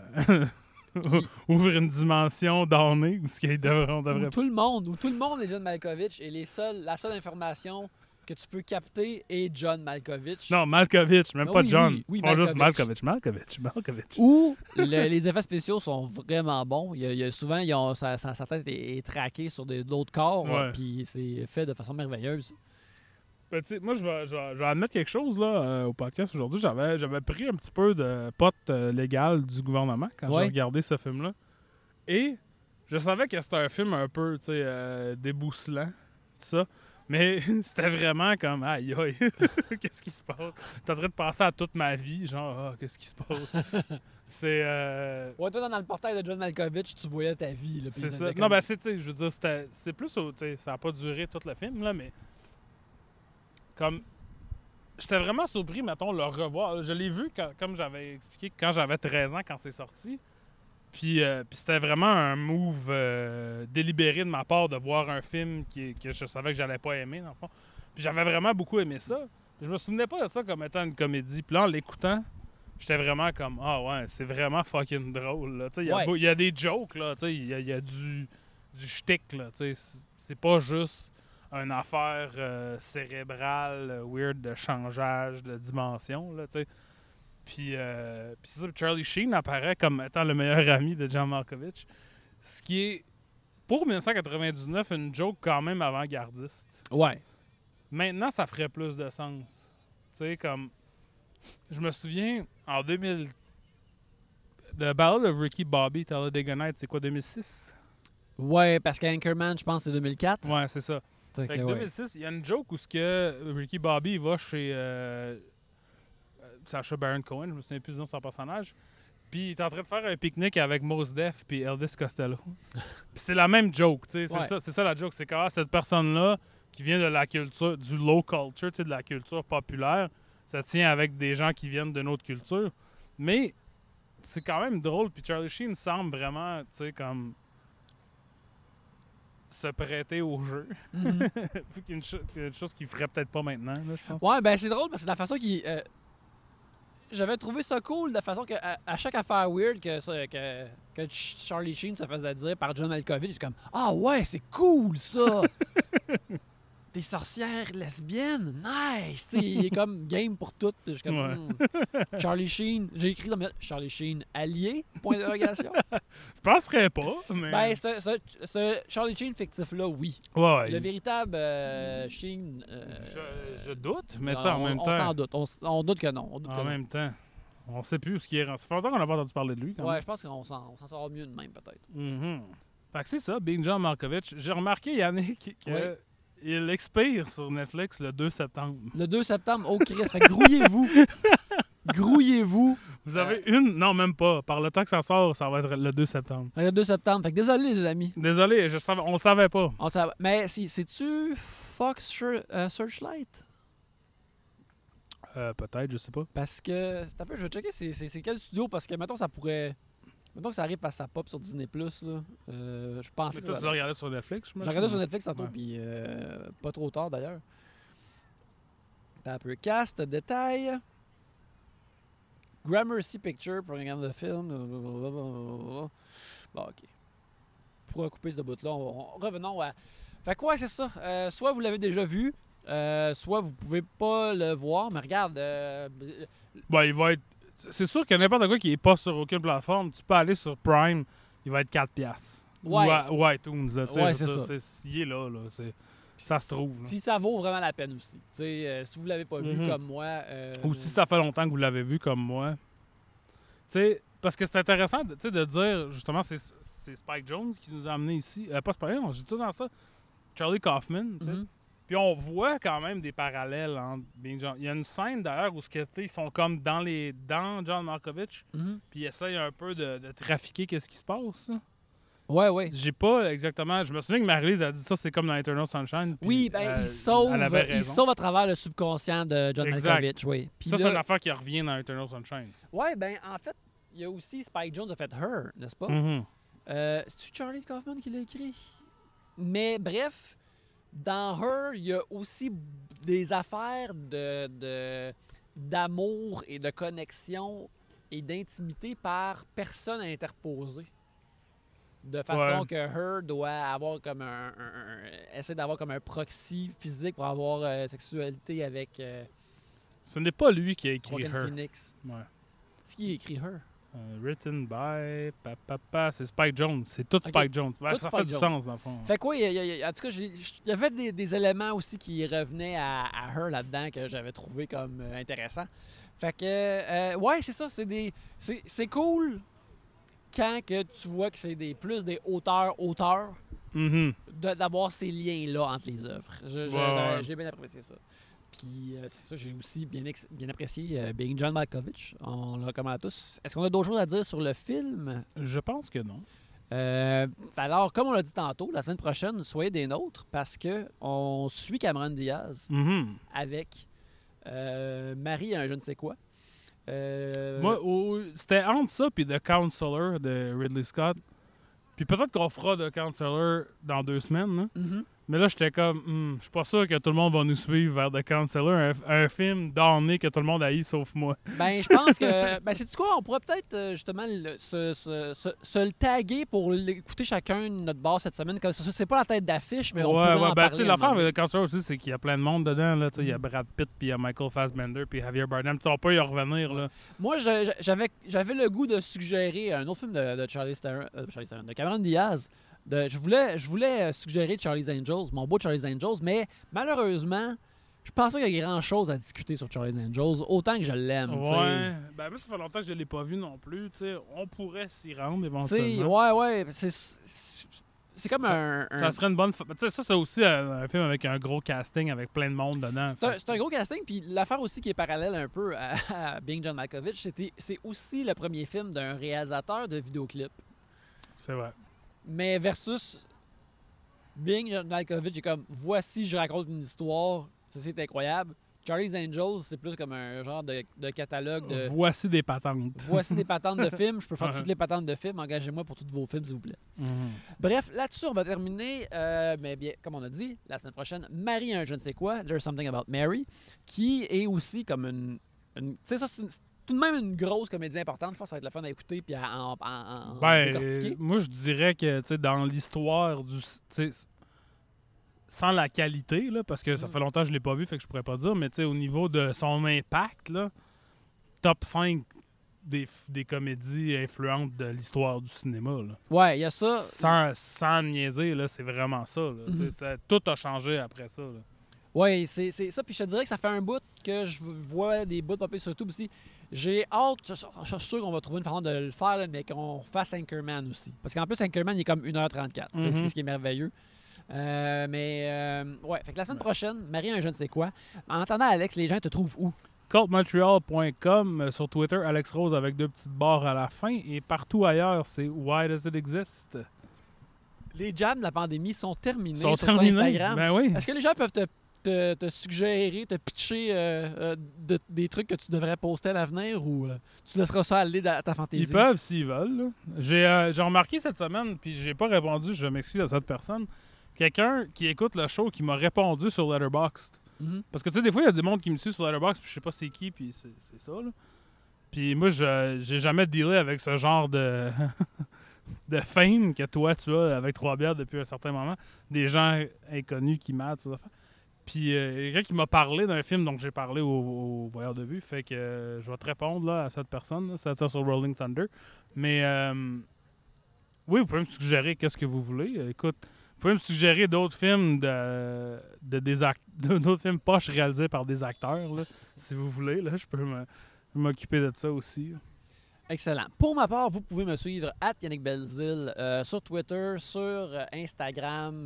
ouvre une dimension donnée où ce qu'il devrait, on Où devrait tout le monde, où tout le monde est John Malkovich et les seuls, la seule information que tu peux capter est John Malkovich. Non, Malkovich, même Ah pas oui, John. oui, oui, Ils font juste Malkovich. Malkovich, Malkovich, Malkovich. Où le- les effets spéciaux sont vraiment bons. Il y a, il y a souvent, ils ont, sa, sa- sa tête est, est traquée sur des- d'autres corps, Ouais. puis c'est fait de façon merveilleuse. Ben, tu sais, moi, je vais, je, vais, je vais admettre quelque chose là, euh, au podcast aujourd'hui. J'avais, j'avais pris un petit peu de pote euh, légal du gouvernement quand Ouais. j'ai regardé ce film-là. Et je savais que c'était un film un peu tu sais, euh, débousselant, tout ça. Mais c'était vraiment comme, aïe, aïe, qu'est-ce qui se passe? T'es en train de penser à toute ma vie, genre, ah, qu'est-ce qui se passe? C'est. euh, Ouais, toi, dans le portail de John Malkovich, tu voyais ta vie. Là, puis C'est il ça. était Non, comme- ben, c'est, tu sais, je veux dire, c'était, c'est plus, au- tu sais, ça n'a pas duré tout le film, là, mais comme, j'étais vraiment surpris, mettons, le revoir. Je l'ai vu, quand- comme j'avais expliqué, quand j'avais treize ans, quand c'est sorti. Puis, euh, puis c'était vraiment un move euh, délibéré de ma part de voir un film qui, que je savais que j'allais pas aimer, dans le fond. Puis j'avais vraiment beaucoup aimé ça. Je me souvenais pas de ça comme étant une comédie. Puis là, en l'écoutant, j'étais vraiment comme, ah ouais, c'est vraiment fucking drôle. là. Tu sais, Il y, a Ouais. beau- il y a des jokes, là, tu sais, il y a, il y a du, du shtick. Là, tu sais. C'est- c'est pas juste une affaire euh, cérébrale, euh, weird, de changeage de dimension. Là, tu sais. Puis, euh, puis c'est ça, Charlie Sheen apparaît comme étant le meilleur ami de John Malkovich. Ce qui est, pour dix-neuf cent quatre-vingt-dix-neuf, une joke quand même avant-gardiste. Ouais. Maintenant, ça ferait plus de sens. Tu sais, comme... Je me souviens, en deux mille... The Ballad of Ricky Bobby, Talladega Nights, c'est quoi, deux mille six? Ouais, parce qu'Anchorman, je pense, c'est deux mille quatre. Ouais, c'est ça. Fait Fait que, que ouais. deux mille six, il y a une joke où ce que Ricky Bobby va chez euh, euh, Sacha Baron Cohen, je me souviens plus du nom de son personnage, puis il est en train de faire un pique-nique avec Mos Def puis Elvis Costello. Puis c'est la même joke, tu sais, c'est Ouais. ça, c'est ça la joke, c'est que ah, cette personne-là, qui vient de la culture, du low culture, de la culture populaire. Ça tient avec des gens qui viennent de notre culture. Mais c'est quand même drôle. Puis Charlie Sheen semble vraiment, tu sais, comme se prêter au jeu. Mhm. une, cho- une chose qu'il ferait peut-être pas maintenant, là, je pense. Ouais, ben c'est drôle parce que la façon qu'il. euh, J'avais trouvé ça cool de la façon que à, à chaque affaire weird que, ça- que, que Ch- Charlie Sheen se faisait dire par John Malkovich, j'étais comme ah ouais, c'est cool ça! Des sorcières lesbiennes, nice! T'sais, il est comme game pour tout. Puis je suis comme Ouais. hmm. Charlie Sheen, j'ai écrit dans mes Charlie Sheen allié? Point d'interrogation. Je penserais pas, mais. Ben, ce, ce- ce Charlie Sheen fictif-là, oui. ouais, ouais. Le véritable euh, Sheen. euh, je, je doute, mais tu sais, en on, même on temps. s'en doute. On, s- on doute que non. On doute que En non. même temps, on sait plus ce qui est rendu. Ça fait longtemps qu'on n'a pas entendu parler de lui. Quand Ouais, même. je pense qu'on s'en, on s'en sort mieux de même, peut-être. Mhm. Fait que c'est ça, Being John Malkovich. J'ai remarqué, Yannick, qu'il Oui. expire sur Netflix le deux septembre. Le deux septembre, oh Chris, fait que grouillez-vous. Grouillez-vous. Vous avez une... Non, même pas. Par le temps que ça sort, ça va être le deux septembre. Fait que Le deux septembre. Fait que désolé, les amis. Désolé, je savais... on le savait pas. On s'en- Mais si, c'est-tu Fox Shir- euh, Searchlight? Euh, peut-être, je sais pas. Parce que. T'as peu, je vais checker c'est, c'est, c'est quel studio, parce que mettons ça pourrait. Mettons que ça arrive parce que ça pop sur Disney Plus, là. Euh, je pensais Mais que toi, ça tu l'as regardé sur Netflix, je me J'ai regardé sur Netflix tantôt, Ouais. puis euh, pas trop tard d'ailleurs. T'as un peu cast, détail. Gramercy Picture, programme de film. Bon, ok. Pour couper ce bout-là, on, on- revenons à. Fait quoi, c'est ça. Euh, soit vous l'avez déjà vu, euh, soit vous pouvez pas le voir, mais regarde. euh, Bon, il va être... C'est sûr que n'importe quoi qui est pas sur aucune plateforme, tu peux aller sur Prime, il va être quatre piastres. Ouais. Ou, à- ou iTunes, là, tu sais, Ouais, je veux c'est dire, ça. c'est- Il est là, là. c'est- Ça se trouve. là. Puis ça vaut vraiment la peine aussi. Tu sais, euh, si vous l'avez pas vu Mhm. comme moi. euh, Ou si ça fait longtemps que vous l'avez vu comme moi. Tu sais, parce que c'est intéressant de, tu sais, de dire, justement, c'est c'est Spike Jonze qui nous a amenés ici. Euh, pas Spike Jonze, j'ai tout dans ça. Charlie Kaufman, tu sais. mhm. Puis on voit quand même des parallèles entre Being John. Il y a une scène d'ailleurs où ce que, tu sais, ils sont comme dans les dans John Malkovich, Mhm. puis ils essayent un peu de, de trafiquer qu'est-ce qui se passe. là. Ouais, ouais. J'ai pas exactement. Je me souviens que Marie-Lise a dit ça, c'est comme dans Eternal Sunshine. puis, Oui, ben, euh, il, sauve, elle avait il raison. sauve à travers le subconscient de John Exact. Malkovich, oui. Puis Ça, là- c'est une affaire qui revient dans Eternal Sunshine. Ouais, ben, en fait, il y a aussi Spike Jonze a fait Her, n'est-ce pas? Mhm. Euh, C'est-tu Charlie Kaufman qui l'a écrit? Mais bref, dans Her, il y a aussi des affaires de, de- d'amour et de connexion et d'intimité par personne interposée. De façon Ouais. que Her doit avoir comme un, un- un- essaie d'avoir comme un proxy physique pour avoir euh, sexualité avec euh, Ce n'est pas lui qui a écrit Joaquin Her. Phoenix. Ouais. C'est qui a écrit Her? Euh, written by... Pa, pa, pa, c'est Spike Jonze. C'est tout Ok. Spike Jonze. Ouais, Tout ça Spike fait du Jonze. sens, dans le fond. Fait que oui, il y a- il y a- en tout cas, j'ai- il y avait des, des éléments aussi qui revenaient à, à Her là-dedans que j'avais trouvé comme euh, intéressant. Fait que, euh, ouais, c'est ça, c'est des, c'est, c'est cool quand que tu vois que c'est des plus des auteurs-auteurs Mhm. de- d'avoir ces liens-là entre les œuvres. Je- je- Ouais, j'avais- ouais. J'ai bien apprécié ça. Puis euh, c'est ça, j'ai aussi bien, ex- bien apprécié euh, Being John Malkovich. On le recommande à tous. Est-ce qu'on a d'autres choses à dire sur le film? Je pense que non. Euh, alors, comme on l'a dit tantôt, la semaine prochaine, soyez des nôtres parce que on suit Cameron Diaz Mhm. avec euh, Marie, un je ne sais quoi. Euh, Moi, au- c'était entre ça puis The Counselor de Ridley Scott. Puis peut-être qu'on fera The Counselor dans deux semaines. Là. mhm. Mais là, j'étais comme, hmm, je suis pas sûr que tout le monde va nous suivre vers The Counselor, un, un film damné que tout le monde haït sauf moi. Ben, je pense que. Ben, c'est quoi? On pourrait peut-être euh, justement le- se, se- se- se le taguer pour l'écouter chacun de notre bar cette semaine. Comme ça, c'est pas la tête d'affiche, mais on ouais, pourrait ouais, en ben, tu parler sais, un l'affaire moment avec The Counselor aussi, c'est qu'il y a plein de monde dedans. Là, tu sais, il y a Mhm. Brad Pitt, puis il y a Michael Fassbender, puis Javier Bardem. Tu sais, on peut y revenir. Là. Moi, je- je- j'avais, j'avais le goût de suggérer un autre film de, de Charlie Theron, euh, Charlie Theron, de Cameron Diaz. De, je voulais, je voulais euh, suggérer Charlie's Angels, mon beau Charlie's Angels, mais malheureusement, je pense pas qu'il y a grand-chose à discuter sur Charlie's Angels, autant que je l'aime. tu sais. Ouais. Ben, moi, ça fait longtemps que je l'ai pas vu non plus. Tu sais, on pourrait s'y rendre Tu sais, éventuellement. ouais, ouais, c'est, c'est, c'est comme un... un- Ça serait une bonne. fa- Tu sais, ça, c'est aussi un, un film avec un gros casting, avec plein de monde dedans. c'est, un, c'est un gros casting, puis l'affaire aussi qui est parallèle un peu à, à Being John Malkovich, c'était, c'est aussi le premier film d'un réalisateur de vidéoclips. C'est vrai. Mais versus Being John Malkovich est comme, voici, je raconte une histoire, ceci est incroyable. Charlie's Angels, c'est plus comme un genre de, de catalogue de... Voici des patentes. Voici des patentes de films. Je peux faire Ouais. toutes les patentes de films. Engagez-moi pour tous vos films, s'il vous plaît. Mhm. Bref, là-dessus, on va terminer. Euh, mais bien, comme on a dit, la semaine prochaine, Marie un je ne sais quoi, There's Something About Mary, qui est aussi comme une... une tu sais, ça, c'est une- tout de même une grosse comédie importante. Je pense que ça va être la fun à écouter puis à en, en, en- en Ben, décortiquer. euh, moi, je dirais que, tu sais, dans l'histoire du... tu sais, sans la qualité, là, parce que ça Mm. fait longtemps que je l'ai pas vu, fait que je pourrais pas dire, mais tu sais, au niveau de son impact, là, top cinq des, des comédies influentes de l'histoire du cinéma, là. Ouais, il y a ça. Sans, sans niaiser, là, c'est vraiment ça, là. Tu sais, Mhm. ça- tout a changé après ça, là. Oui, c'est c'est ça. Puis je te dirais que ça fait un bout que je vois des bouts popper sur YouTube aussi. J'ai hâte, je je suis sûr qu'on va trouver une façon de le faire, là, mais qu'on fasse Anchorman aussi. Parce qu'en plus, Anchorman, il est comme une heure trente-quatre. Mhm. C'est ce qui est merveilleux. Euh, mais, euh, ouais. Fait que la semaine prochaine, Marie, un je ne sais quoi. En attendant, Alex, les gens te trouvent où? cult montreal point com, sur Twitter, Alex Rose avec deux petites barres à la fin, et partout ailleurs, c'est Why Does It Exist? Les jams de la pandémie sont terminés Ils sont sur ton terminés. Instagram. Ben oui. Est-ce que les gens peuvent te, te- te suggérer, te pitcher euh, euh, de- des trucs que tu devrais poster à l'avenir ou euh, tu laisseras ça aller à ta fantaisie? Ils peuvent s'ils veulent. là. J'ai euh, j'ai remarqué cette semaine, puis j'ai pas répondu, je m'excuse à cette personne. Quelqu'un qui écoute le show qui m'a répondu sur Letterboxd. Mhm. Parce que tu sais, des fois, il y a des mondes qui me suivent sur Letterboxd, puis je sais pas c'est qui, puis c'est c'est ça. Là. Puis moi, je j'ai jamais dealé avec ce genre de, de fame que toi, tu as avec Trois Bières depuis un certain moment. Des gens inconnus qui matent, ces affaires. Puis euh, il y a quelqu'un qui m'a parlé d'un film dont j'ai parlé au, au voyeur de vue. Fait que euh, je vais te répondre là, à cette personne. Là. C'est ça sur Rolling Thunder. Mais euh, oui, vous pouvez me suggérer qu'est-ce que vous voulez. Euh, Écoute, vous pouvez me suggérer d'autres films de, de des act- d'autres films poches réalisés par des acteurs, là, si vous voulez. Là, je peux me- m'occuper de ça aussi. là. Excellent. Pour ma part, vous pouvez me suivre at Yannick Belzil euh, sur Twitter, sur euh, Instagram,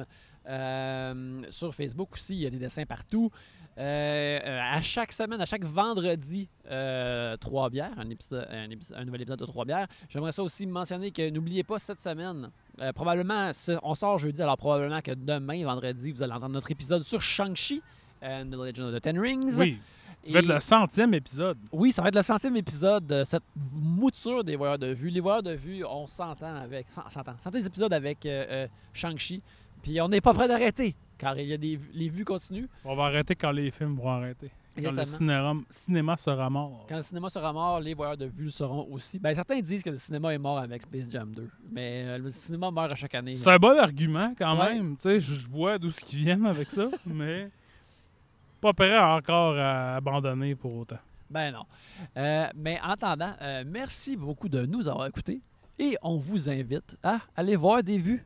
euh, sur Facebook aussi. Il y a des dessins partout. Euh, euh, à chaque semaine, à chaque vendredi, euh, Trois bières, un, épisode, un, épisode- un nouvel épisode de Trois bières. J'aimerais ça aussi mentionner que n'oubliez pas cette semaine, euh, probablement, ce- on sort jeudi, alors probablement que demain, vendredi, vous allez entendre notre épisode sur Shang-Chi and the Legend of the Ten Rings. Oui, ça va être Et- le centième épisode. oui, ça va être le centième épisode de cette mouture des voyeurs de vue. Les voyeurs de vue, on s'entend avec... s'en- s'entend. Centaines d'épisodes avec euh, euh, Shang-Chi. Puis on n'est pas prêt d'arrêter, car il y a des les vues continuent. On va arrêter quand les films vont arrêter. Quand le Exactement. cinéma, cinéma sera mort. Quand le cinéma sera mort, les voyeurs de vue le seront aussi. Ben, certains disent que le cinéma est mort avec Space Jam deux. Mais euh, le cinéma meurt à chaque année. C'est un bon argument quand Ouais. même. Tu sais, je je vois d'où ce qu'ils viennent avec ça, mais pas prêt encore à abandonner pour autant. Ben non. Euh, mais en attendant, euh, merci beaucoup de nous avoir écoutés. Et on vous invite à aller voir des vues.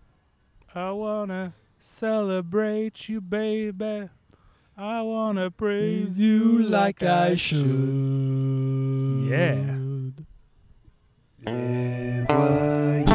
I wanna celebrate you, baby. I wanna praise you like I should. Yeah. Les voyous.